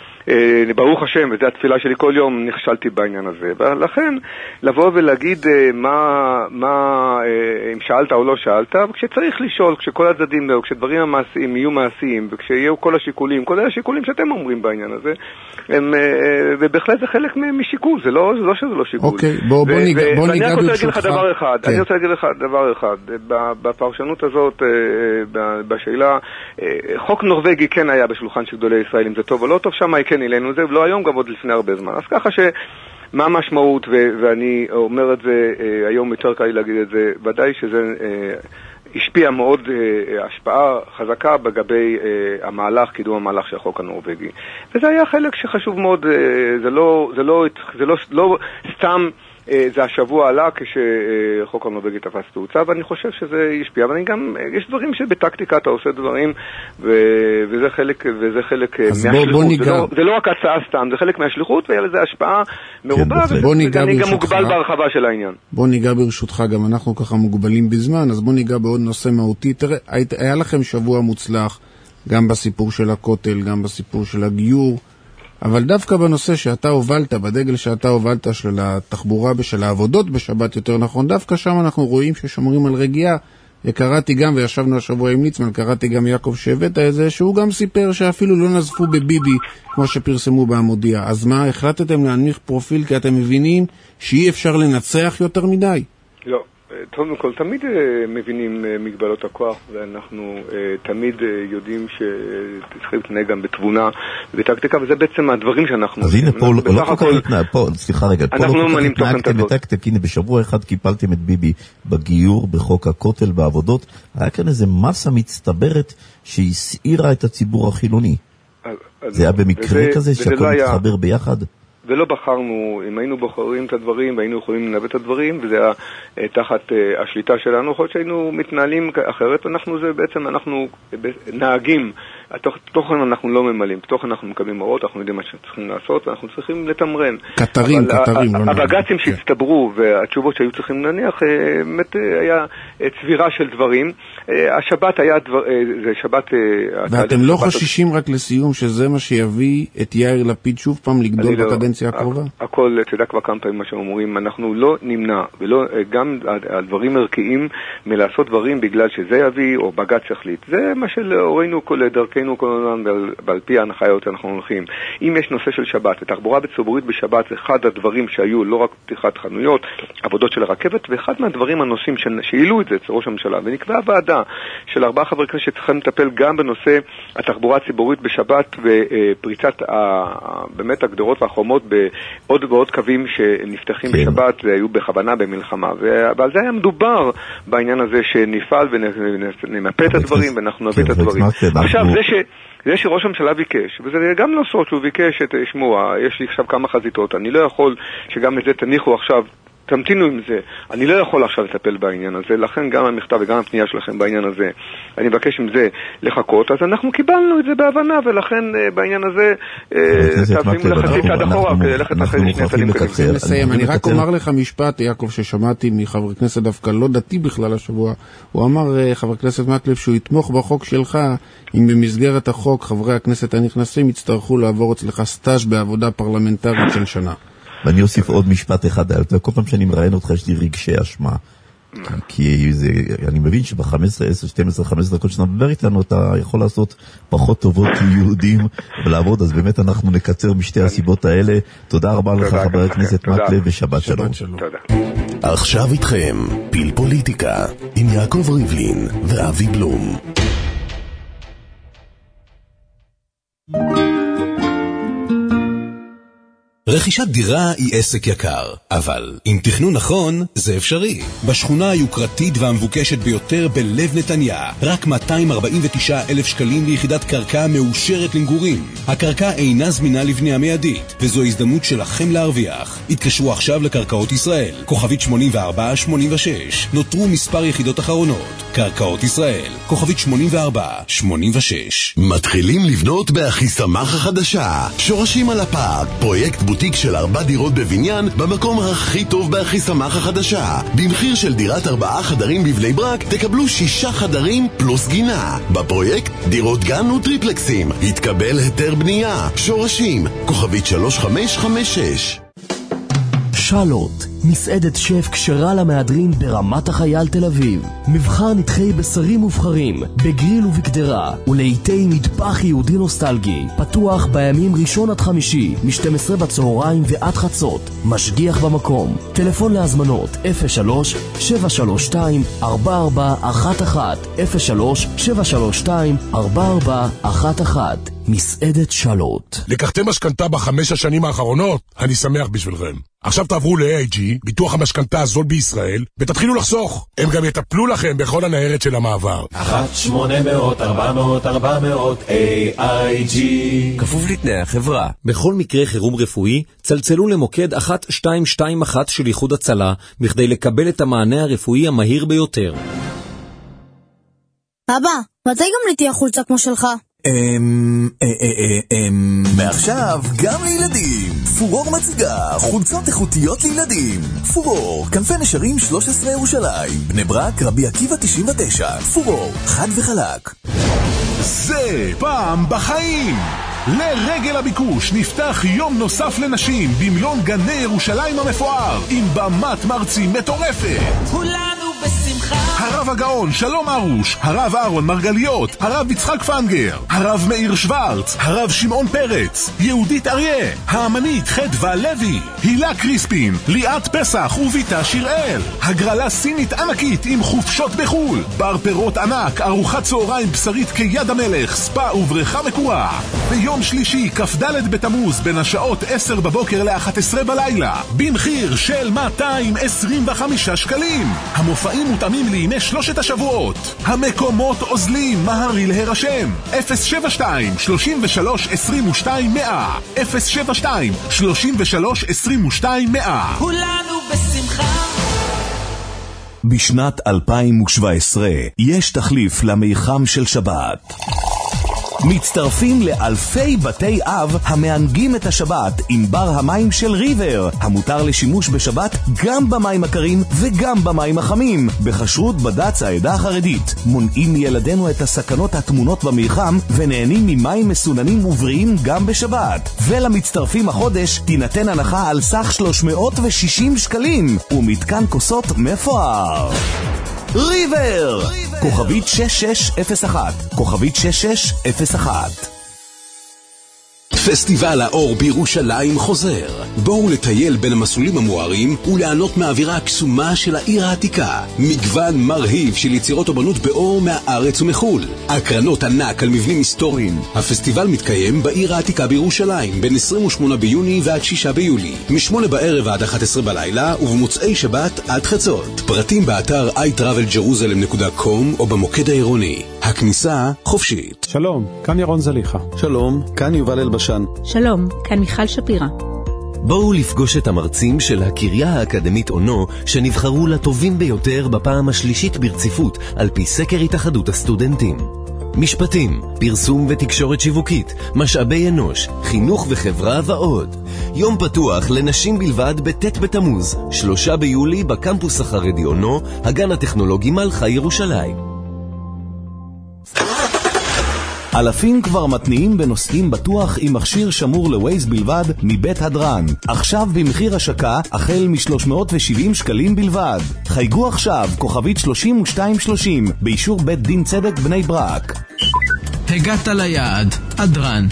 ברוך השם, וזו התפילה שלי כל יום, נכשלתי בעניין הזה. ולכן, לבוא ולהגיד מה, מה, אם שאלת או לא שאלת, וכשצריך לשאול, כשכל הצדדים, כשדברים המעשיים יהיו מעשיים, וכשיהיו כל השיקולים, כל השיקולים שאתם אומרים בעניין הזה, הם, ובהחלט זה חלק משיקול, זה לא, לא שזה לא שיקול. אוקיי, בוא, בוא ניגע, בוא ניגע ברשותך. ואני רוצה להגיד לך דבר אחד, אני רוצה להגיד לך דבר אחד, בפרשנות הזאת, בשאלה, חוק נורווגי כן היה בשולחן של גדולי ישראל, אם זה טוב או לא טוב, שם כן אלינו זה, ולא היום, גם עוד לפני הרבה זמן. אז ככה שמה המשמעות, ו- ואני אומר את זה, אה, היום יותר קל להגיד את זה, ודאי שזה אה, השפיע מאוד, אה, השפעה חזקה בגבי אה, המהלך, קידום המהלך של החוק הנורווגי. וזה היה חלק שחשוב מאוד, אה, זה לא, זה לא, זה לא, לא סתם, זה השבוע עלה כשחוק הנורווגי תפס תאוצה, ואני חושב שזה ישפיע, אבל גם, יש דברים שבטקטיקה אתה עושה דברים, וזה חלק, וזה חלק מהשליחות. זה לא רק הצעה סתם, זה חלק מהשליחות, והיה לזה השפעה מרובה, ואני גם מוגבל בהרחבה של העניין. בוא ניגע ברשותך, גם אנחנו ככה מוגבלים בזמן, אז בוא ניגע בעוד נושא מהותי. תראה, היה לכם שבוע מוצלח, גם בסיפור של הכותל, גם בסיפור של הגיור, אבל דווקא בנושא שאתה הובלת, בדגל שאתה הובלת של התחבורה ושל העבודות בשבת יותר נכון, דווקא שם אנחנו רואים ששומרים על רגיעה. קראתי גם, וישבנו השבוע עם ליצמן, קראתי גם יעקב שהבאת איזה, שהוא גם סיפר שאפילו לא נזפו בביבי, כמו שפרסמו בהמודיע. אז מה, החלטתם להנמיך פרופיל כי אתם מבינים שאי אפשר לנצח יותר מדי? לא. קודם כל, תמיד מבינים מגבלות הכוח, ואנחנו תמיד יודעים שצריכים להתנהג גם בתבונה ובטקטיקה, וזה בעצם הדברים שאנחנו... אז הנה, פה לא כל כך התנהג, פה, סליחה רגע, פה לא כל כך התנהגתם בטקטיקה, הנה בשבוע אחד קיפלתם את ביבי בגיור, בחוק הכותל, בעבודות, היה כאן איזה מסה מצטברת שהסעירה את הציבור החילוני. זה היה במקרה כזה שהכל מתחבר ביחד? ולא בחרנו, אם היינו בוחרים את הדברים והיינו יכולים לנווט את הדברים, וזה היה תחת השליטה שלנו, יכול להיות שהיינו מתנהלים אחרת, אנחנו זה בעצם, אנחנו נהגים, תוכן אנחנו לא ממלאים, תוכן אנחנו מקבלים הוראות, אנחנו יודעים מה שצריכים לעשות, ואנחנו צריכים לתמרן. קטרים, קטרים. הבג"צים שהצטברו והתשובות שהיו צריכים להניח, באמת היה צבירה של דברים. השבת היה, זה שבת... ואתם לא חוששים רק לסיום שזה מה שיביא את יאיר לפיד שוב פעם לגדול בקדנציה הקרובה? הכל, אתה יודע כבר כמה פעמים מה שאומרים, אנחנו לא נמנע, וגם הדברים ערכיים מלעשות דברים בגלל שזה יביא, או בג"ץ יחליט. זה מה שהורינו כל דרכנו כל הזמן, ועל פי ההנחיות אנחנו הולכים. אם יש נושא של שבת, התחבורה בציבורית בשבת זה אחד הדברים שהיו לא רק פתיחת חנויות, עבודות של הרכבת, ואחד מהדברים הנושאים שהעלו את זה אצל ראש הממשלה, ונקבעה ועדה של ארבעה חברי כנסת שצריכים לטפל גם בנושא התחבורה הציבורית בשבת ופריצת באמת הגדרות והחומות בעוד ועוד קווים שנפתחים כן. בשבת, זה היו בכוונה במלחמה, ועל זה היה מדובר בעניין הזה שנפעל ונמפה את הדברים ואנחנו נביא את הדברים. עכשיו זה ש... זה שראש הממשלה ביקש, וזה גם לא סוד שהוא ביקש את שמוע, יש לי עכשיו כמה חזיתות, אני לא יכול שגם את זה תניחו עכשיו, תמתינו עם זה, אני לא יכול עכשיו לטפל בעניין הזה, לכן גם המכתב וגם הפנייה שלכם בעניין הזה, אני מבקש עם זה לחכות, אז אנחנו קיבלנו את זה בהבנה, ולכן בעניין הזה תעבימו לחצי צעד אחורה, ללכת אחרי שני צעדים קדימה. אני רק אומר לך משפט, יעקב, ששמעתי מחבר כנסת דווקא לא דתי בכלל השבוע, הוא אמר, חבר כנסת מקלב, שהוא יתמוך בחוק שלך, אם במסגרת החוק חברי הכנסת הנכנסים יצטרכו לעבור אצלך סטאז' בעבודה פרלמנטרית של שנה. ואני אוסיף עוד משפט אחד, כל פעם שאני מראיין אותך יש לי רגשי אשמה, כי זה, אני מבין שב-חמש עשרה, עשר, שתים עשרה, חמש עשרה דקות שאתה מדבר איתנו, אתה יכול לעשות פחות טובות ליהודים ולעבוד, אז באמת אנחנו נקצר משתי הסיבות האלה. תודה רבה לך חבר הכנסת מקלב ושבת שלום. עכשיו איתכם פיל פוליטיקה עם יעקב ריבלין ואבי בלום. רכישת דירה היא עסק יקר, אבל עם תכנון נכון זה אפשרי. בשכונה היוקרתית והמבוקשת ביותר בלב נתניה, רק מאתיים ארבעים ותשעה אלף שקלים ליחידת קרקע מאושרת למגורים. הקרקע אינה זמינה לבנייה מיידית, וזו הזדמנות שלכם להרוויח. התקשרו עכשיו לקרקעות ישראל, כוכבית שמונים וארבע שמונים ושש. נותרו מספר יחידות אחרונות. קרקעות ישראל, כוכבית שמונים וארבע שמונים ושש. מתחילים לבנות באחיסמך החדשה. שורשים על הפארק, פרויקט בוטיק של ארבע דירות בבניין במקום הכי טוב באחיסמך החדשה. במחיר של דירת ארבעה חדרים בבני ברק תקבלו שישה חדרים פלוס גינה. בפרויקט דירות גן וטריפלקסים. התקבל היתר בנייה. שורשים, כוכבית שלוש חמש חמש שש. שלוט, מסעדת שף כשרה למהדרין ברמת החייל תל אביב. מבחר נתחי בשרים מובחרים, בגריל ובקדרה, ולעיתי מטבח יהודי נוסטלגי. פתוח בימים ראשון עד חמישי, מ-שתים עשרה בצהריים ועד חצות. משגיח במקום. טלפון להזמנות אפס שלוש שבע שלוש שתיים ארבע ארבע אחת אחת אפס שלוש שבע שלוש שתיים ארבע ארבע אחת אחת. מסעדת שלוט. לקחתם משכנתה בחמש השנים האחרונות? אני שמח בשבילכם. עכשיו תעברו ל-איי איי ג'י, ביטוח המשכנתה הזול בישראל, ותתחילו לחסוך. הם גם יטפלו לכם בכל הנהרת של המעבר. אחת שמונה מאות ארבע מאות ארבע מאות איי איי ג'י. כפוף לתנאי החברה. בכל מקרה חירום רפואי, צלצלו למוקד אחת שתיים שתיים אחת של איחוד הצלה, בכדי לקבל את המענה הרפואי המהיר ביותר. אבא, מתי גם לי תהיה חולצה כמו שלך? אמ... אמ... מעכשיו גם לילדים. פורור מציגה חולצות איכותיות לילדים. פורור, כנפי נשרים שלוש עשרה ירושלים, בני ברק, רבי עקיבא תשעים ותשע. פורור, חד וחלק. זה פעם בחיים. לרגל הביקוש נפתח יום נוסף לנשים במלון גני ירושלים המפואר עם במת מרצים מטורפת. כולנו בשמחה. הרב הגאון שלום ארוש, הרב אהרון מרגליות, הרב יצחק פנגר, הרב מאיר שוורץ, הרב שמעון פרץ, יהודית אריה, האמנית חדווה לוי, הילה קריספין, ליאת פסח וביתה שיראל, הגרלה סינית ענקית עם חופשות בחול, בר פירות ענק, ארוחת צהריים בשרית כיד המלך, ספה ובריכה מקורה. ביום שלישי כ"ד בתמוז בין השעות עשר בבוקר ל-אחת עשרה בלילה במחיר של מאתיים עשרים וחמישה שקלים. המופעים מותאמים לימי שלושת השבועות. המקומות עוזלים, מהרי להירשם. אפס שבע שתיים שלושים ושלוש עשרים ושתיים מאה אפס שבע שתיים שלושים ושלוש עשרים ושתיים מאה. כולנו בשמחה. בשנת אלפיים ושבע עשרה יש תחליף למיחם של שבת. מצטרפים לאלפי בתי אב המענגים את השבת עם בר המים של ריבר, המותר לשימוש בשבת גם במים הקרים וגם במים החמים, בכשרות בד"ץ העדה החרדית. מונעים מילדינו את הסכנות הטמונות במיחם ונהנים ממים מסוננים ובריאים גם בשבת. ולמצטרפים החודש תינתן הנחה על סך שלוש מאות ושישים שקלים ומתקן כוסות מפואר. ריבר! כוכבית שש שש אפס אחת, כוכבית שש שש אפס אחת. פסטיבל האור בירושלים חוזר. בואו לטייל בין המסלולים המוארים וליהנות מהאווירה הקסומה של העיר העתיקה. מגוון מרהיב של יצירות אומנות באור מהארץ ומחול. הקרנות ענק על מבנים היסטוריים. הפסטיבל מתקיים בעיר העתיקה בירושלים בין עשרים ושמונה ביוני ועד שישה ביולי. משמונה בערב עד אחת עשרה בלילה ובמוצאי שבת עד חצות. פרטים באתר איי טראבל ג'רוזלם דוט קום או במוקד העירוני. הכניסה חופשית. שלום, כאן ירון זליחה. שלום, כאן יובל אלבשן. שלום, כאן מיכל שפירה. בואו לפגוש את המרצים של הקריה האקדמית אונו שנבחרו לטובים ביותר בפעם השלישית ברציפות על פי סקר התאחדות הסטודנטים. משפטים, פרסום ותקשורת שיווקית, משאבי אנוש, חינוך וחברה ועוד. יום פתוח לנשים בלבד בט' בתמוז, שלושה ביולי בקמפוס החרדי אונו, הגן הטכנולוגי מלכה ירושלים. אלפים כבר מתניעים בנוסעים בטוח עם מכשיר שמור לווייז בלבד מבית הדרן. עכשיו במחיר השקה החל מ-שלוש מאות ושבעים שקלים בלבד. חייגו עכשיו כוכבית שלושים ושתיים שלושים באישור בית דין צדק בני ברק. הגעת ליעד, הדרן.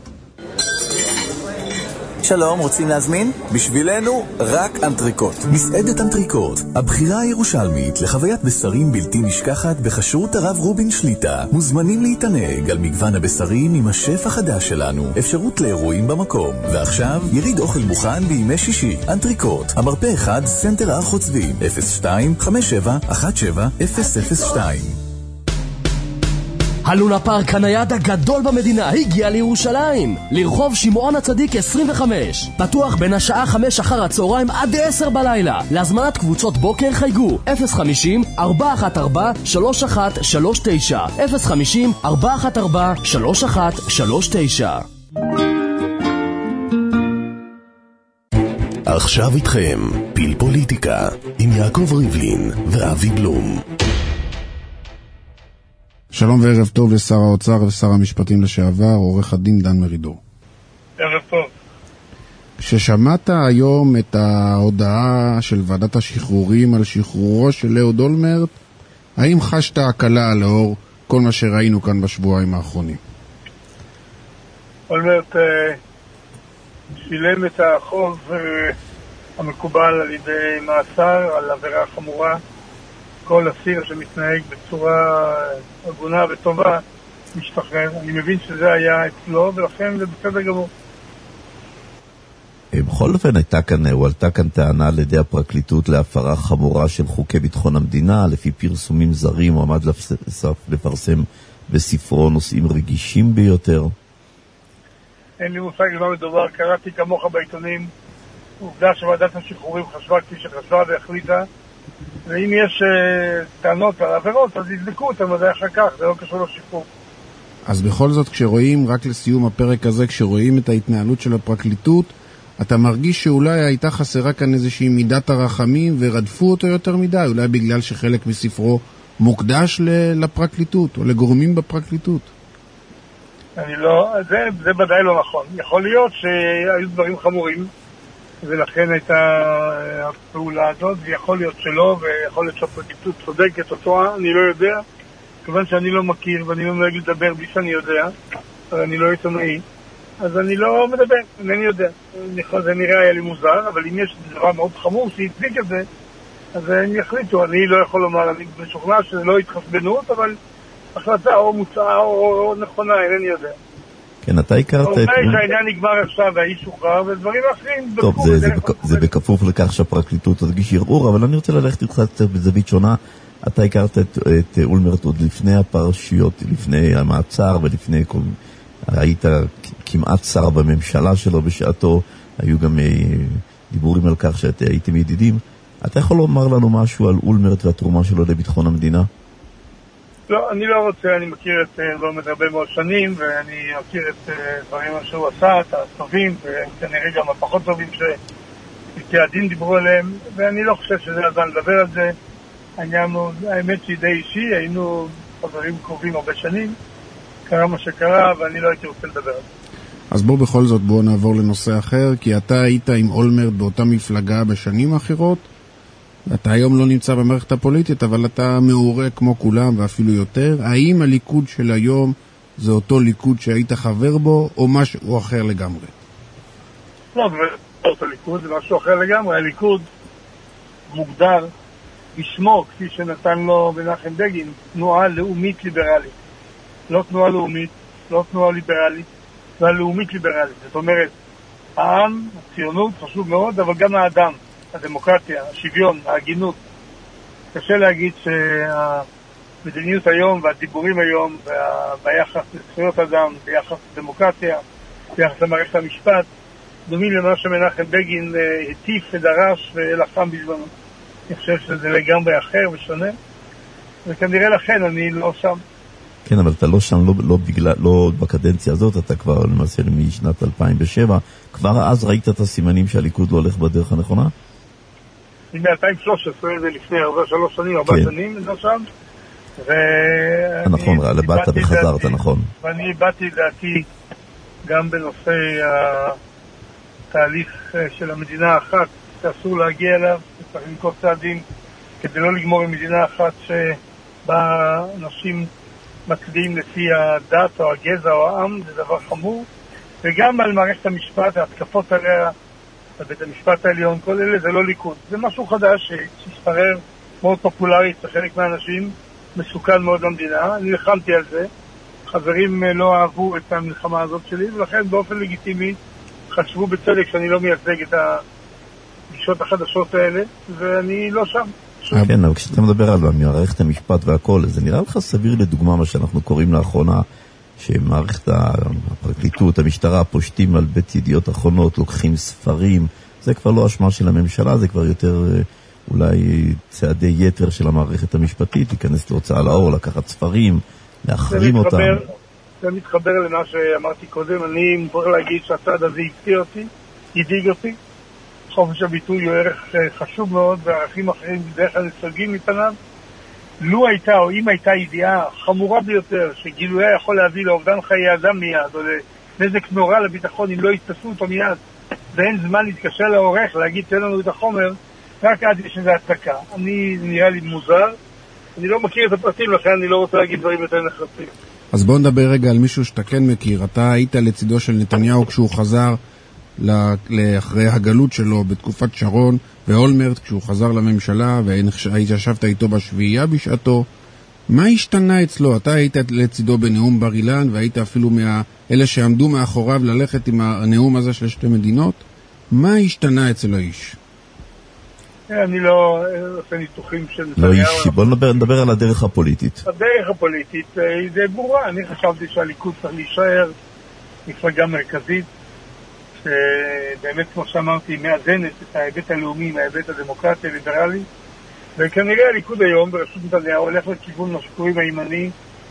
שלום, רוצים להזמין? בשבילנו רק אנטריקוט. מסעדת אנטריקוט, הבחירה הירושלמית לחוויית בשרים בלתי נשכחת בכשרות הרב רובין שליטה. מוזמנים להתענג על מגוון הבשרים עם השף החדש שלנו. אפשרות לאירועים במקום. ועכשיו יריד אוכל מוכן בימי שישי. אנטריקוט, המרפא אחד, סנטר הר חוצבים, אפס שתיים חמש שבע אחת שבע אפס אפס שתיים. הלונה פארק הנייד הגדול במדינה הגיע לירושלים, לרחוב שמעון הצדיק עשרים וחמש. פתוח בין השעה חמש אחר הצהריים עד עשר בלילה. להזמנת קבוצות בוקר חייגו אפס חמישים ארבע אחת ארבע שלוש אחת שלוש תשע אפס חמישים ארבע אחת ארבע שלוש אחת שלוש תשע. עכשיו איתכם פיל פוליטיקה עם יעקב ריבלין ואבי בלום. שלום וערב טוב לשר האוצר ושר המשפטים לשעבר, עורך הדין דן מרידור. ערב טוב. כששמעת היום את ההודעה של ועדת השחרורים על שחרורו של אהוד אולמרט, האם חשת הקלה לאור כל מה שראינו כאן בשבועיים האחרונים? אולמרט שילם את החוב המקובל על ידי מאסר על עבירה חמורה. כל אסיר שמתנהג בצורה הגונה וטובה משתחרר. אני מבין שזה היה אצלו, ולכן זה בסדר גמור. בכל אופן הייתה כאן, הועלתה כאן טענה על ידי הפרקליטות להפרה חמורה של חוקי ביטחון המדינה, לפי פרסומים זרים הוא עמד לפרסם בספרו נושאים רגישים ביותר. אין לי מושג למה מדובר, קראתי כמוך בעיתונים, עובדה שוועדת השחרורים חשבה כפי שחשבה והחליטה, ואם יש uh, טענות על עבירות, אז יבדקו אותם, אז אחר כך, זה לא קשור לשחרור. אז בכל זאת, כשרואים, רק לסיום הפרק הזה, כשרואים את ההתנהלות של הפרקליטות, אתה מרגיש שאולי הייתה חסרה כאן איזושהי מידת הרחמים, ורדפו אותו יותר מדי, אולי בגלל שחלק מספרו מוקדש לפרקליטות, או לגורמים בפרקליטות. אני לא, זה, זה ודאי לא נכון. יכול להיות שהיו דברים חמורים, ולכן הייתה הפעולה הזאת, ויכול להיות שלא, ויכול להיות שהפרקליטות צודקת או טועה, אני לא יודע, כיוון שאני לא מכיר ואני לא נוהג לדבר בלי שאני יודע, אבל אני לא עיתונאי, אז אני לא מדבר, אינני יודע. זה נראה היה לי מוזר, אבל אם יש דבר מאוד חמור שהצדיק את זה, אז הם יחליטו. אני לא יכול לומר, אני משוכנע שזה לא התחסבנות, אבל החלטה או מוצאה או, או נכונה, אינני יודע. כן, אתה הכרת את... אולי שהעניין נגמר עכשיו והאיש שוחרר ודברים אחרים... טוב, זה, זה, בכ... זה בכפוף לכך שהפרקליטות תגיש ערעור, אבל אני רוצה ללכת איתך קצת בזווית שונה. אתה הכרת את, את אולמרט עוד לפני הפרשיות, לפני המעצר ולפני כל... היית כמעט שר בממשלה שלו בשעתו, היו גם דיבורים על כך שהייתם ידידים. אתה יכול לומר לנו משהו על אולמרט והתרומה שלו לביטחון המדינה? לא, אני לא רוצה, אני מכיר את אולמרט הרבה מאוד שנים, ואני מכיר את דברים שהוא עשה, את הטובים, וכנראה גם הפחות טובים שתיעדים דיברו עליהם, ואני לא חושב שזה הזמן לדבר על זה. העניין הוא, האמת שהיא די אישי, היינו חברים קרובים הרבה שנים, קרה מה שקרה, ואני לא הייתי רוצה לדבר על זה. אז בוא בכל זאת בוא נעבור לנושא אחר, כי אתה היית עם אולמרט באותה מפלגה בשנים אחרות, אתה היום לא נמצא במערכת הפוליטית, אבל אתה מעורה כמו כולם ואפילו יותר. האם הליכוד של היום זה אותו ליכוד שהיית חבר בו, או משהו אחר לגמרי? לא, זה לא אותו ליכוד, זה משהו אחר לגמרי. הליכוד מוגדר בשמו, כפי שנתן לו מנחם בגין, תנועה לאומית ליברלית. לא תנועה לאומית, לא תנועה ליברלית, תנועה לאומית ליברלית. זאת אומרת, העם, הציונות, חשוב מאוד, אבל גם האדם. הדמוקרטיה, השוויון, ההגינות. קשה להגיד שהמדיניות היום והדיבורים היום ביחס לזכויות אדם, ביחס לדמוקרטיה, ביחס למערכת המשפט, דומים למה שמנחם בגין הטיף ודרש ולחם בזמנו. אני חושב שזה לגמרי אחר ושונה, וכנראה לכן אני לא שם. כן, אבל אתה לא שם, לא, לא, בגלל, לא בקדנציה הזאת, אתה כבר למעשה משנת אלפיים ושבע, כבר אז ראית את הסימנים שהליכוד לא הולך בדרך הנכונה? מ-אלפיים ושלוש עשרה, זה לפני הרבה שלוש שנים, הרבה כן. שנים, לא שם. נכון, רע, לבאת וחזרת, נכון. ואני הבאתי דעתי גם בנושא התהליך של המדינה האחת, שאסור להגיע אליו, שצריך לנקוט צעדים כדי לא לגמור עם מדינה אחת שבה אנשים מצביעים לפי הדת או הגזע או העם, זה דבר חמור. וגם על מערכת המשפט, ההתקפות עליה, בבית המשפט העליון, כל אלה זה לא ליכוד. זה משהו חדש שהספרר מאוד פופולרי לחלק מהאנשים, מסוכן מאוד למדינה. אני לחמתי על זה. חברים לא אהבו את המלחמה הזאת שלי, ולכן באופן לגיטימי חשבו בצדק שאני לא מייצג את הגישות החדשות האלה, ואני לא שם. כן, אבל כשאתה מדבר על מערכת המשפט והכל, זה נראה לך סביר לדוגמה מה שאנחנו קוראים לאחרונה, שמערכת הפרקליטות, המשטרה, פושטים על בית ידיעות אחרונות, לוקחים ספרים, זה כבר לא אשמה של הממשלה, זה כבר יותר אולי צעדי יתר של המערכת המשפטית, להיכנס להוצאה לאור, לקחת ספרים, להחרים אותם. זה מתחבר למה שאמרתי קודם, אני מוכרח להגיד שהצעד הזה הפתיע אותי, ידיג אותי, חופש הביטוי הוא ערך חשוב מאוד, וערכים אחרים בדרך כלל נסוגים מפניו. לו הייתה או אם הייתה ידיעה חמורה ביותר שגילויה יכול להביא לאובדן חיי אדם מיד או לנזק נורא לביטחון אם לא יתפסו אותו מיד ואין זמן להתקשר לעורך להגיד תן לנו את החומר, רק עד יש איזו הצדקה. אני נראה לי מוזר, אני לא מכיר את הפרטים, לכן אני לא רוצה להגיד דברים יותר נחרצים. אז בוא נדבר רגע על מישהו שאתה כן מכיר. אתה היית לצידו של נתניהו כשהוא חזר לאחרי הגלות שלו בתקופת שרון, ואולמרט כשהוא חזר לממשלה, וישבת איתו בשביעייה בשעתו. מה השתנה אצלו? אתה היית לצידו בנאום בר אילן, והיית אפילו מאלה שעמדו מאחוריו ללכת עם הנאום הזה של שתי מדינות. מה השתנה אצל האיש? אני לא עושה ניתוחים של נתניהו. לא אישי, בוא נדבר, נדבר על הדרך הפוליטית. הדרך הפוליטית זה ברורה. אני חשבתי שהליכוד צריך להישאר מפלגה מרכזית, שבאמת, כמו שאמרתי, מאזנת את ההיבט הלאומי מההיבט הדמוקרטי הליברלי, וכנראה הליכוד היום בראשות נתניהו הולך לכיוון מה שקוראים הימני,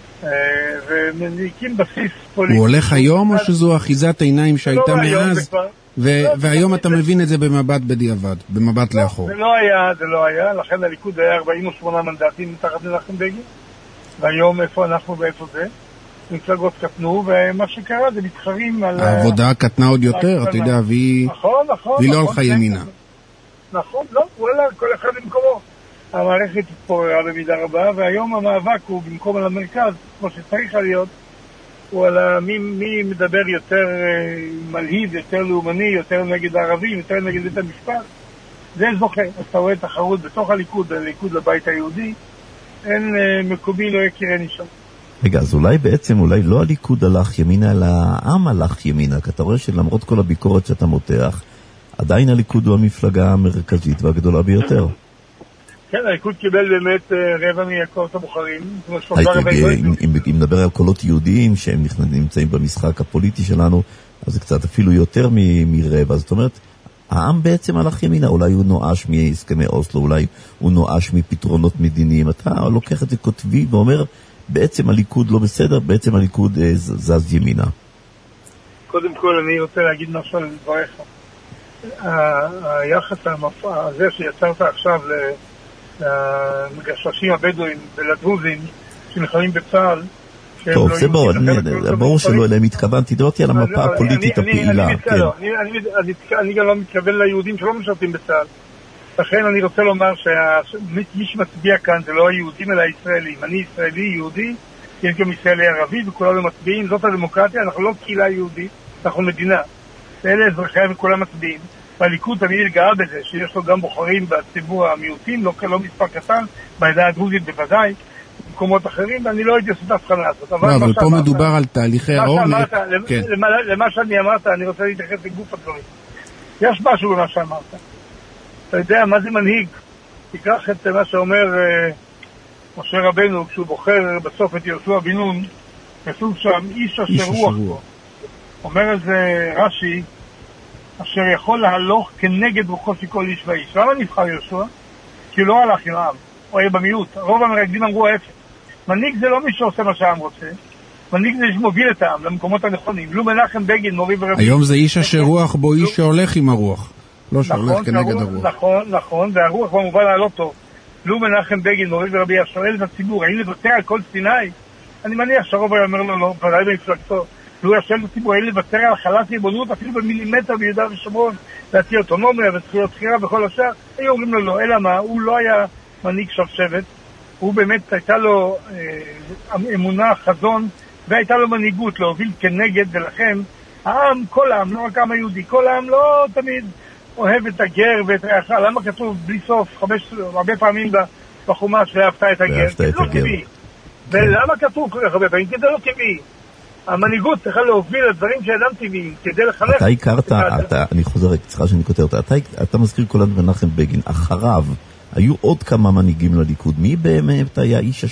ומניקים בסיס פוליטי. הוא הולך היום או שזו אחיזת עיניים שהייתה מאז, והיום אתה מבין את זה במבט בדיעבד, במבט לאחור? זה לא היה, זה לא היה, לכן הליכוד היה ארבעים ושמונה מנדטים מתחת מנחם בגין, והיום איפה אנחנו ואיפה זה? מפלגות קטנו, ומה שקרה זה מתחרים על... העבודה קטנה עוד יותר, אתה יודע, והיא נכון, נכון, והיא לא הלכה ימינה. נכון, לא, וואלה, כל אחד במקומו. המערכת התפוררה במידה רבה, והיום המאבק הוא במקום על המרכז, כמו שצריך להיות, הוא על מי, מי מדבר יותר מלהיב, יותר לאומני, יותר נגד הערבים, יותר נגד בית המשפט. זה זוכה. אז אתה רואה תחרות בתוך הליכוד, הליכוד לבית היהודי, אין מקומי, לא יכירני שם. רגע, אז אולי בעצם, אולי לא הליכוד הלך ימינה, אלא העם הלך ימינה, כי אתה רואה שלמרות כל הביקורת שאתה מותח, עדיין הליכוד הוא המפלגה המרכזית והגדולה ביותר. כן, הליכוד קיבל באמת רבע מקולות הבוחרים. אם נדבר על קולות יהודיים שהם נמצאים במשחק הפוליטי שלנו, אז זה קצת אפילו יותר מרבע. זאת אומרת, העם בעצם הלך ימינה, אולי הוא נואש מהסכמי אוסלו, אולי הוא נואש מפתרונות מדיניים. אתה לוקח את זה כותבי ואומר, בעצם הליכוד לא בסדר, בעצם הליכוד זז ימינה. קודם כל אני רוצה להגיד משהו על דבריך. היחס הזה שיצרת עכשיו למגששים הבדואים ולדרוזים שנלחמים בצה"ל, טוב, זה ברור שלא אליהם התכוונתי, דברתי על המפה הפוליטית הפעילה. אני גם לא מתכוון ליהודים שלא משרתים בצה"ל. לכן אני רוצה לומר שמי שמצביע כאן זה לא היהודים אלא הישראלים. אני ישראלי, יהודי, יש גם ישראלי ערבי וכולנו מצביעים, זאת הדמוקרטיה, אנחנו לא קהילה יהודית, אנחנו מדינה. ואלה אזרחי וכולם מצביעים. והליכוד תמיד התגאה בזה, שיש לו גם בוחרים בציבור המיעוטים, לא, לא מספר קטן, בעדה הדרוזית בוודאי, במקומות אחרים, ואני לא הייתי עושה את ההבחנה הזאת. אבל, אבל פה שאמרת, מדובר על תהליכי העומק. כן. למה, למה שאני אמרת, אני רוצה להתייחס לגוף הדברים. יש משהו במה שאמרת. אתה יודע מה זה מנהיג? תיקח את מה שאומר אה, משה רבנו, כשהוא בוחר בסוף את יהושע בן נון, כתוב שם איש אשר רוח בו. אומר על זה רש"י, אשר יכול להלוך כנגד רוחו של כל איש ואיש. למה נבחר יהושע? כי הוא לא הלך עם העם, הוא היה במיעוט. רוב המרגלים אמרו ההפך. מנהיג זה לא מי שעושה מה שהעם רוצה, מנהיג זה שמוביל את העם למקומות הנכונים. לו מנחם בגין, מורי ורבי. היום זה איש אשר רוח בו, איש שהולך עם הרוח. לא שהולך כנגד הרוח. נכון, נכון, והרוח במובן הלא טוב. לו מנחם בגין, מורי ורבי, השואל את הציבור, האם לוותר על כל סיני? אני מניח שהרוב היה אומר לו לא, ודאי במפלגתו. לו השואל את הציבור, האם לוותר על החלת ריבונות, אפילו במילימטר ביהודה ושומרון, להציע אוטונומיה וזכויות בחירה וכל השאר, היו אומרים לו לא, אלא מה? הוא לא היה מנהיג שבשבת, הוא באמת הייתה לו אה, אמונה, חזון, והייתה לו מנהיגות להוביל כנגד, ולכן העם, כל העם, לא רק העם היהודי, כל העם לא תמיד אוהב את הגר ואת רעך. למה כתוב בלי סוף, חמש, הרבה פעמים בחומש, ואהבת את הגר? ואהבת את הגר. ולמה כתוב הרבה פעמים? כדי לא טבעי. המנהיגות צריכה להוביל את דברים שאינם טבעיים, כדי לחנך. אתה הכרת, אני חוזר, סליחה שאני כותב אותה, אתה מזכיר כל הזמן מנחם בגין, אחריו היו עוד כמה מנהיגים לליכוד, מי באמת היה איש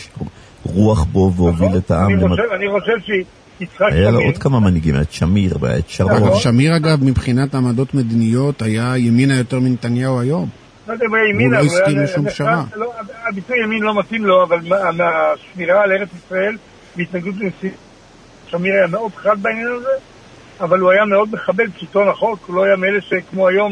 רוח בו והוביל את העם? אני חושב שיצחק שמיר. היה לו עוד כמה מנהיגים, היה את שמיר והיה את שרון. אגב, שמיר אגב מבחינת העמדות מדיניות היה ימינה יותר מנתניהו היום. הוא לא הסכים לשום שרה. הביטוי ימין לא מתאים לו, אבל מהשמירה על ארץ ישראל בהתנגדות לנשיא שמיר היה מאוד חד בעניין הזה, אבל הוא היה מאוד מכבד שלטון החוק, הוא לא היה מאלה שכמו היום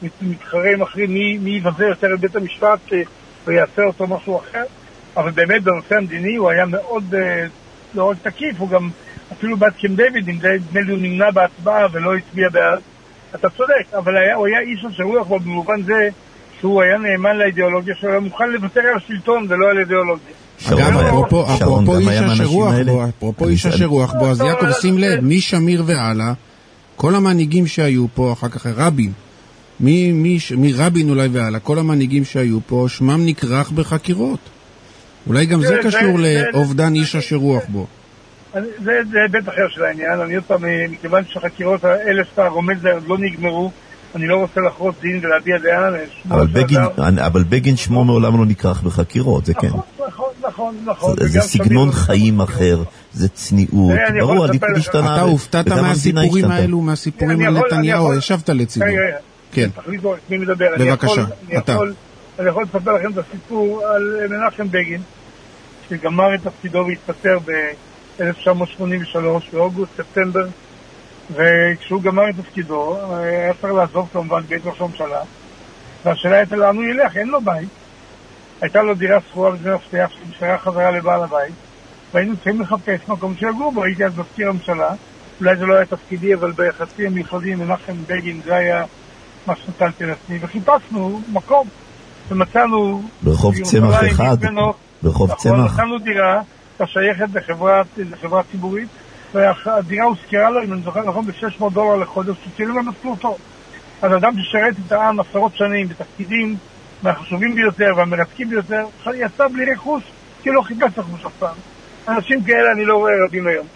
מתחרים אחרים מי, מי יבזה יותר את בית המשפט ויעשה אותו משהו אחר, אבל באמת בנושא המדיני הוא היה מאוד לא רק תקיף, הוא גם אפילו בעד קמפ דיוויד, נדמה לי הוא נמנע בהצבעה ולא הצביע בעד. אתה צודק, אבל היה, הוא היה איש אשר רוח בו במובן זה שהוא היה נאמן לאידיאולוגיה שהוא היה מוכן לוותר על השלטון ולא על אידיאולוגיה. אגב, אפרופו איש השרוח בו, אפרופו איש השרוח בו, אז יעקב, שים לב, משמיר והלאה, כל המנהיגים שהיו פה, אחר כך רבין, מרבין אולי והלאה, כל המנהיגים שהיו פה, שמם נקרח בחקירות. אולי גם זה קשור לאובדן איש השרוח בו. זה היבט אחר של העניין, אני עוד פעם, מכיוון שהחקירות האלה שאתה רומז זה לא נגמרו, אני לא רוצה לחרוץ דין ולהביע דעה. אבל בגין שמו מעולם לא נקרח בחקירות, זה כן. נכון, נכון, נכון. זה סגנון חיים אחר, זה צניעות. ברור, הליכוד השתנה. אתה הופתעת מהסיפורים האלו, מהסיפורים על נתניהו, ישבת לצידו. כן. בבקשה, אתה. אני יכול לספר לכם את הסיפור על מנחם בגין, שגמר את תפקידו והתפטר ב-אלף תשע מאות שמונים ושלוש, באוגוסט, ספטמבר, וכשהוא גמר את תפקידו, היה צריך לעזוב כמובן בית ראש הממשלה, והשאלה הייתה לאן הוא ילך, אין לו בית. הייתה לו דירה שכורה וזה מפתח שנשארה חזרה לבעל הבית, והיינו צריכים לחפש מקום שיגור בו. הייתי אז מזכיר הממשלה, אולי זה לא היה תפקידי, אבל ביחסים מיוחדים מנחם בגין זה היה מה שנתנתי לעצמי, וחיפשנו מקום, ומצאנו ברחוב צמח אחד, ברחוב צמח. מצאנו דירה שייכת לחברה ציבורית, והדירה הוזכרה לו, אם אני זוכר נכון, ב-שש מאות דולר לחודש, שצילם במשכורתו. אז אדם ששרת את העם עשרות שנים בתפקידים מהחשובים ביותר והמרתקים ביותר, יצא בלי רכוש, כי לא חיפש רכוש אף פעם. אנשים כאלה אני לא רואה רבים היום.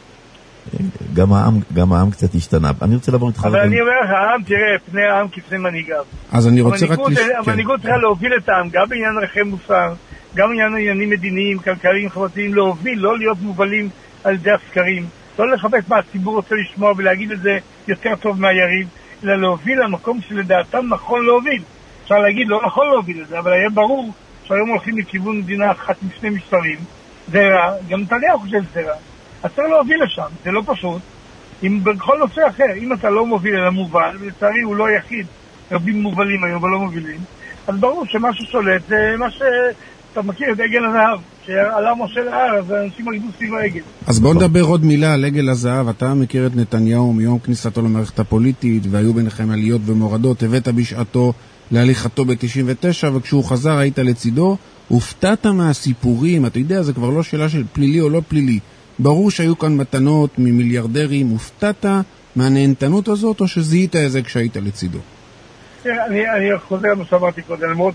גם העם, גם העם קצת השתנה. אני רוצה לעבור איתך... אבל אני אומר לך, העם, תראה, פני העם כפני מנהיגיו. אז אני רוצה רק... המנהיגות צריכה להוביל את העם, גם בעניין ערכי מוסר, גם בעניין עניינים מדיניים, כלכליים, חברתיים, להוביל, לא להיות מובלים על ידי הסקרים, לא לחפש מה הציבור רוצה לשמוע ולהגיד את זה יותר טוב מהיריב, אלא להוביל למקום שלדעתם נכון להוביל. אפשר להגיד, לא נכון להוביל את זה, אבל היה ברור שהיום הולכים לכיוון מדינה אחת עם שני משטרים, זה רע, גם נתניהו חושב שזה רע. אז צריך להוביל לשם, זה לא פשוט. אם בכל נושא אחר, אם אתה לא מוביל אלא מובל, ולצערי הוא לא יחיד, רבים מובלים היום ולא מובילים, אז ברור שמה ששולט זה מה שאתה מכיר, את עגל הזהב, שעלה משה להר, אז האנשים הגידו סביב העגל. אז בואו נדבר עוד מילה על עגל הזהב. אתה מכיר את נתניהו מיום כניסתו למערכת הפוליטית, והיו ביניכם עליות ומורדות, הבאת בשעתו להליכתו ב-תשעים ותשע, וכשהוא חזר היית לצידו, הופתעת מהסיפורים, אתה יודע, זה כבר לא שאלה של פלילי או לא פלילי. ברור שהיו כאן מתנות ממיליארדרים, הופתעת מהנהנתנות הזאת, או שזיהית איזה כשהיית לצידו? אני, אני חוזר מה שאמרתי קודם, למרות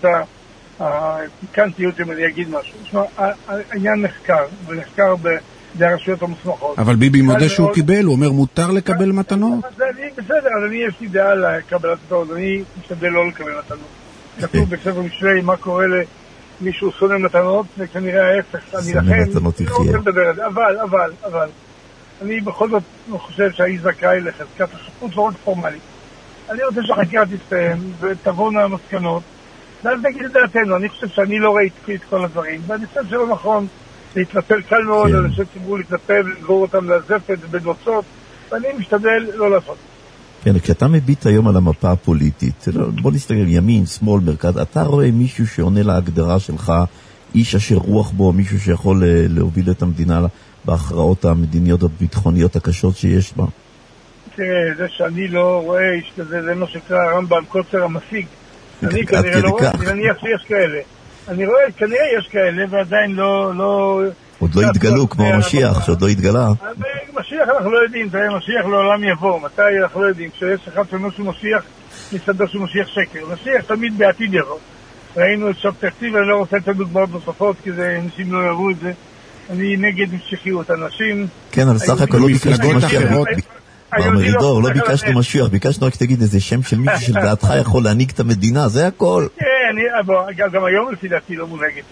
הפיקנטיות אם אני אגיד משהו. תשמע, העניין נחקר, ונחקר בידי הרשויות המוסמכות. אבל ביבי מודה שהוא קיבל, הוא אומר מותר לקבל מתנות? בסדר, אז אני יש לי דעה לקבלת מתנות, אני משתדל לא לקבל מתנות. כתוב בספר משלי מה קורה למישהו שונא מתנות, וכנראה ההפך, אני לכן לא רוצה לדבר על זה, אבל, אבל, אבל, אני בכל זאת חושב שהאיש זכאי לחזקת החפות לא רק פורמלית. אני רוצה שהחקירה תסתיים ותבואנה המסקנות, ואז נגיד את דעתנו. אני חושב שאני לא ראיתי את כל הדברים, ואני חושב שלא נכון להתנפל קל מאוד על אנשי ציבור, להתנפל ולגרור אותם לזפת בנוצות, ואני משתדל לא לעשות. כן, כשאתה מביט היום על המפה הפוליטית, בוא נסתכל ימין, שמאל, מרכז, אתה רואה מישהו שעונה להגדרה שלך, איש אשר רוח בו, מישהו שיכול להוביל את המדינה בהכרעות המדיניות הביטחוניות הקשות שיש בה? תראה, זה שאני לא רואה איש כזה, זה מה שקרא הרמב"ם קוצר המשיג. אני כנראה לא רואה, אני מניח שיש כאלה. אני רואה, כנראה יש כאלה, ועדיין לא... עוד לא התגלו כמו המשיח, שעוד לא התגלה. משיח אנחנו לא יודעים, תראה, משיח לעולם יבוא. מתי אנחנו לא יודעים? כשיש אחד שאומר שהוא משיח, מסתבר שהוא משיח שקר. משיח תמיד בעתיד יבוא. ראינו את שוב תקציב, אני לא רוצה את הדוגמאות נוספות, כי אנשים לא יראו את זה. אני נגד משיחיות. אנשים... כן, אבל סך הכל לא ביקשנו משיח. מר מרידור, לא ביקשנו משיח, ביקשנו רק שתגיד איזה שם של מישהו שלדעתך יכול להנהיג את המדינה, זה הכל. כן, גם היום לפי דעתי לא מונהגת,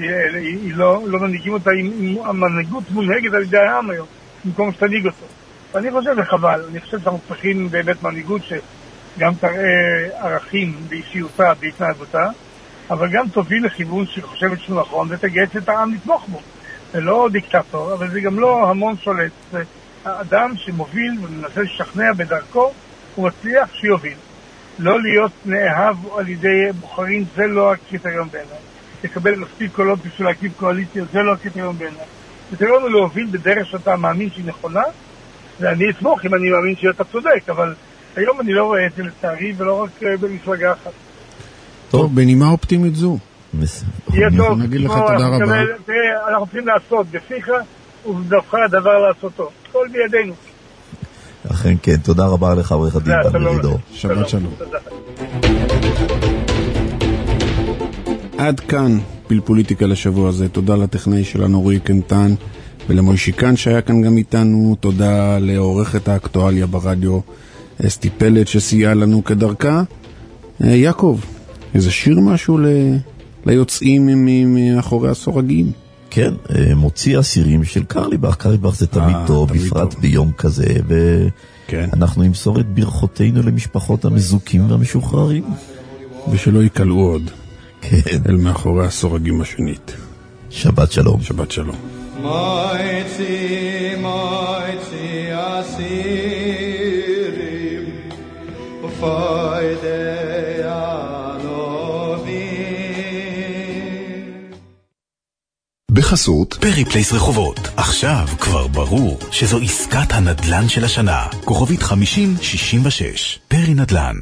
לא מנהיגים אותה, המנהיגות מונהגת על ידי העם היום, במקום שתנהיג אותו. ואני חושב זה חבל, אני חושב שאנחנו צריכים באמת מנהיגות שגם תראה ערכים באישיותה, בהתנהגותה, אבל גם תוביל לכיוון שחושבת שהוא נכון, ותגייס את העם לתמוך בו. זה לא דיקטטור, אבל זה גם לא המון שולט, זה האדם שמוביל ומנסה לשכנע בדרכו, הוא מצליח שיוביל. לא להיות נאהב על ידי בוחרים, זה לא הקריטריון בעיניי. לקבל מספיק קולות בשביל להקים קואליציה, זה לא הקריטריון בעיניי. הקריטריון הוא להוביל בדרך שאתה מאמין שהיא נכונה, ואני אתמוך אם אני מאמין שאתה צודק, אבל היום אני לא רואה את זה לצערי, ולא רק במפלגה אחת. טוב, בנימה אופטימית זו. יהיה טוב, נגיד לך תודה רבה. תראה, אנחנו צריכים לעשות בפיך, ובדבך הדבר לעשותו. כל בידינו. אכן כן, תודה רבה לך עורך הדין דן מרידור. שבת שלום. עד כאן פלפוליטיקה לשבוע הזה. תודה לטכנאי שלנו רועי קנטן ולמוישיקן שהיה כאן גם איתנו. תודה לעורכת האקטואליה ברדיו אסתי פלט שסייעה לנו כדרכה. יעקב, איזה שיר משהו ליוצאים מאחורי הסורגים? כן, מוציא הסירים של קרליבך. קרליבך זה תמיד טוב, בפרט ביום כזה, ואנחנו נמסור את ברכותינו למשפחות המזוכים והמשוחררים. ושלא יקלעו עוד. כן. אל מאחורי הסורגים השנית. שבת שלום. שבת שלום. מויצי, מויצי הסירים, ופוידי בחסות פרי פלייס רחובות. עכשיו כבר ברור שזו עסקת הנדלן של השנה. כוכבית חמישים שישים ושש. פרי נדלן.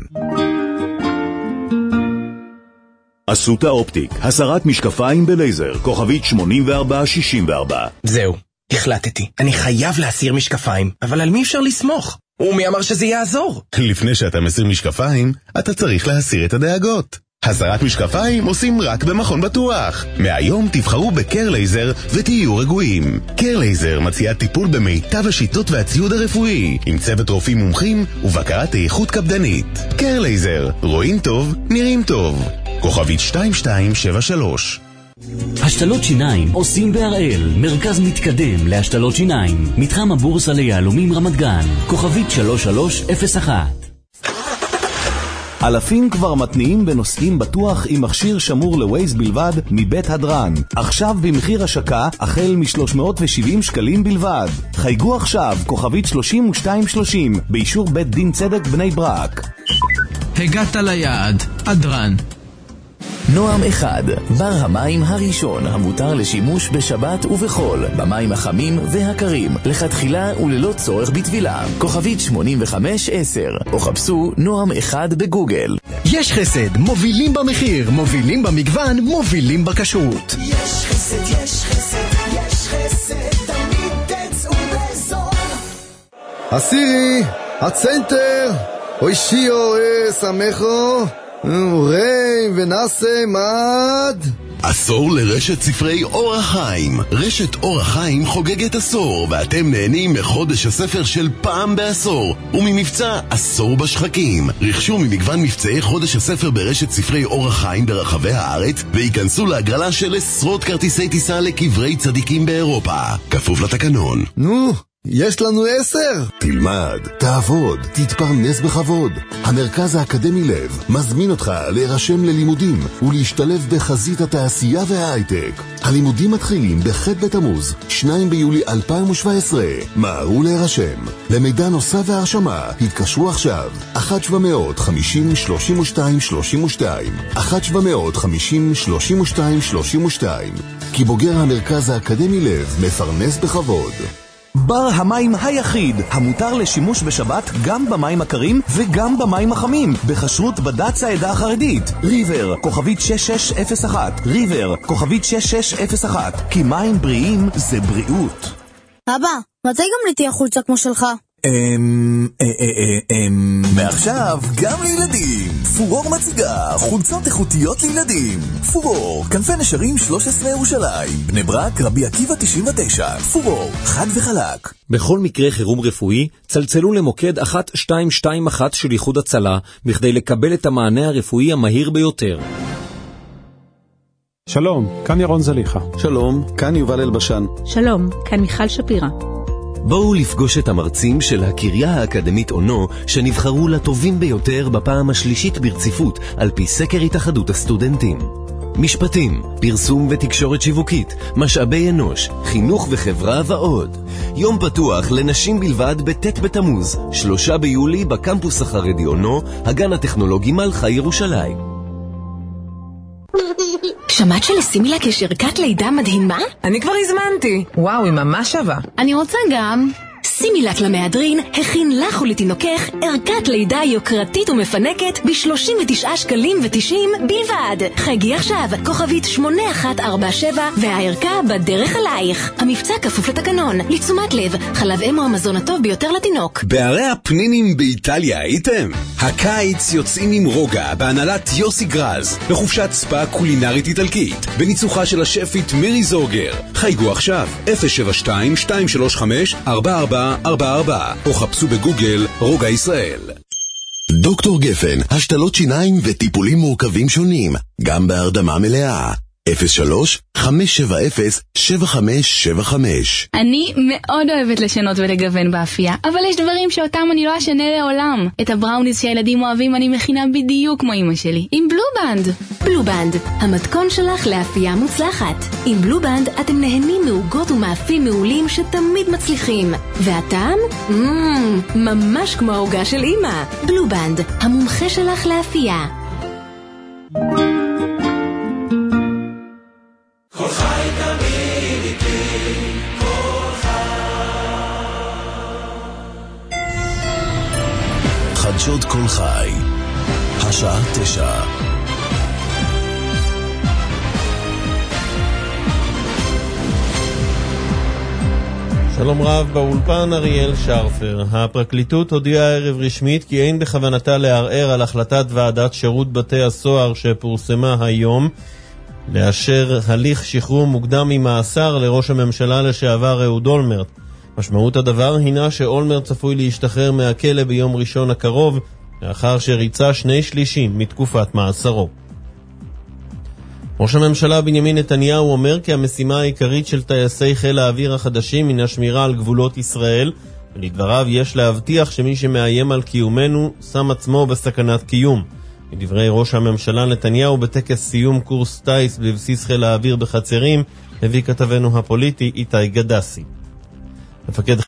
אסותא אופטיק, הסרת משקפיים בלייזר, כוכבית שמונים וארבע שישים וארבע. זהו, החלטתי. אני חייב להסיר משקפיים, אבל על מי אפשר לסמוך? ומי אמר שזה יעזור? לפני שאתה מסיר משקפיים, אתה צריך להסיר את הדאגות. הסרת משקפיים עושים רק במכון בטוח. מהיום תבחרו בקר לייזר ותהיו רגועים. קר לייזר מציעה טיפול במיטב השיטות והציוד הרפואי, עם צוות רופאים מומחים ובקרת איכות קפדנית. קר לייזר, רואים טוב, נראים טוב. כוכבית שתיים שתיים שבע שלוש. השתלות שיניים עושים בהראל, מרכז מתקדם להשתלות שיניים, מתחם הבורסה ליהלומים רמת גן, כוכבית שלוש שלוש אפס אחת. אלפים כבר מתניעים בנוסעים בטוח עם מכשיר שמור לווייז בלבד מבית הדרן. עכשיו במחיר השקה החל מ-שלוש מאות ושבעים שקלים בלבד. חייגו עכשיו כוכבית שלושים ושתיים שלושים באישור בית דין צדק בני ברק. הגעת ליעד, הדרן. נועם אחד, בר המים הראשון המותר לשימוש בשבת ובחול, במים החמים והקרים, לכתחילה וללא צורך בטבילה. כוכבית שמונים וחמש עשר, או חפשו נועם אחד בגוגל. יש חסד, מובילים במחיר, מובילים במגוון, מובילים בכשרות. יש חסד, יש חסד, יש חסד, תמיד תצאו בזול. הסירי, הצנטר, אוי שיו, סמכו, אורי ונעשה מד. עשור לרשת ספרי אור החיים. רשת אור החיים חוגגת עשור, ואתם נהנים מחודש הספר של פעם בעשור וממבצע עשור בשחקים. רכשו ממגוון מבצעי חודש הספר ברשת ספרי אור החיים ברחבי הארץ ויכנסו להגרלה של עשרות כרטיסי טיסה לקברי צדיקים באירופה, כפוף לתקנון. נו, יש לנו עשר. תלמד, תעבוד, תתפרנס בכבוד. המרכז האקדמי לב מזמין אותך להירשם ללימודים ולהשתלב בחזית התעשייה וההייטק. הלימודים מתחילים בח' בתמוז, שני ביולי אלפיים שבע עשרה. מהרו להירשם. למידע נוסף והרשמה התקשרו עכשיו אחת שבע מאות חמישים שלושים ושתיים שלושים ושתיים אחת שבע מאות חמישים שלושים ושתיים שלושים ושתיים. כי בוגר המרכז האקדמי לב מפרנס בכבוד. בר המים היחיד המותר לשימוש בשבת גם במים הקרים וגם במים החמים, בחשרות בד"ץ העדה החרדית. ריבר, כוכבית שש שש אפס אחת. ריבר, כוכבית שש שש אפס אחת. כי מים בריאים זה בריאות. אבא, מתי גם לי תהיה חולצה כמו שלך? אמ... אמ... מעכשיו גם לילדים. פורור מציגה חולצות איכותיות לילדים. פורור, כנפי נשרים שלוש עשרה ירושלים, בני ברק, רבי עקיבא תשעים ותשע. פורור, חד וחלק. בכל מקרה חירום רפואי, צלצלו למוקד אחת שתיים שתיים אחת של איחוד הצלה בכדי לקבל את המענה הרפואי המהיר ביותר. שלום, כאן ירון זליחה. שלום, כאן יובל אלבשן. שלום, כאן מיכל שפירא. בואו לפגוש את המרצים של הקריה האקדמית אונו שנבחרו לטובים ביותר בפעם השלישית ברציפות על פי סקר התאחדות הסטודנטים. משפטים, פרסום ותקשורת שיווקית, משאבי אנוש, חינוך וחברה ועוד. יום פתוח לנשים בלבד בט' בתמוז, שלושה ביולי בקמפוס החרדי אונו, הגן הטכנולוגי מלכה ירושלים. שמעת שלסימילק יש ערכת לידה מדהימה? אני כבר הזמנתי. וואו, היא ממש שווה. אני רוצה גם. סימילק למהדרין הכין לך ולתינוקך ערכת לידה יוקרתית ומפנקת ב-שלושים ותשעה שקלים ותשעים בלבד. חגי עכשיו, כוכבית שמונה אחת ארבע שבע והערכה בדרך עלייך. המבצע כפוף לתקנון. לתשומת לב, חלב אם הוא המזון הטוב ביותר לתינוק. בערי הפנינים באיטליה הייתם? הקיץ יוצאים עם רוגע בהנהלת יוסי גרז בחופשת ספה קולינרית איטלקית בניצוחה של השפית מירי זורגר. חייגו עכשיו אפס שבע שתיים שתיים שלוש חמש ארבע ארבע ארבע ארבע או חפשו בגוגל רוגע ישראל. דוקטור גפן, השתלות שיניים וטיפולים מורכבים שונים, גם בהרדמה מלאה. אפס שלוש חמש שבע אפס שבע חמש שבע חמש. אני מאוד אוהבת לשנות ולגוון באפייה, אבל יש דברים שאותם אני לא אשנה לעולם. את הבראוניז שהילדים אוהבים אני מכינה בדיוק כמו אמא שלי, עם בלובנד. בלובנד, המתכון שלך לאפייה מוצלחת. עם בלובנד אתם נהנים מעוגות ומאפים מעולים שתמיד מצליחים. והטעם? מmm, ממש כמו העוגה של אמא. בלובנד, המומחה שלך לאפייה. כל חי תמיד בשידור חי. השעה תשע. שלום רב, באולפן אריאל שרפר. הפרקליטות הודיעה הערב רשמית כי אין בכוונתה לערער על החלטת ועדת שירות בתי הסוהר שפורסמה היום לאשר הליך שחרור מוקדם ממאסר לראש הממשלה לשעבר אהוד אולמרט. משמעות הדבר הינה שאולמרט צפוי להשתחרר מהכלא ביום ראשון הקרוב לאחר שריצה שני שלישים מתקופת מאסרו. ראש הממשלה בנימין נתניהו אומר כי המשימה העיקרית של טייסי חיל האוויר החדשים היא השמירה על גבולות ישראל, ולדבריו יש להבטיח שמי שמאיים על קיומנו שם עצמו בסכנת קיום. מדברי ראש הממשלה נתניהו בטקס סיום קורס טייס בבסיס חיל האוויר בחצרים, הביא כתבנו הפוליטי איתי גדסי. מפקד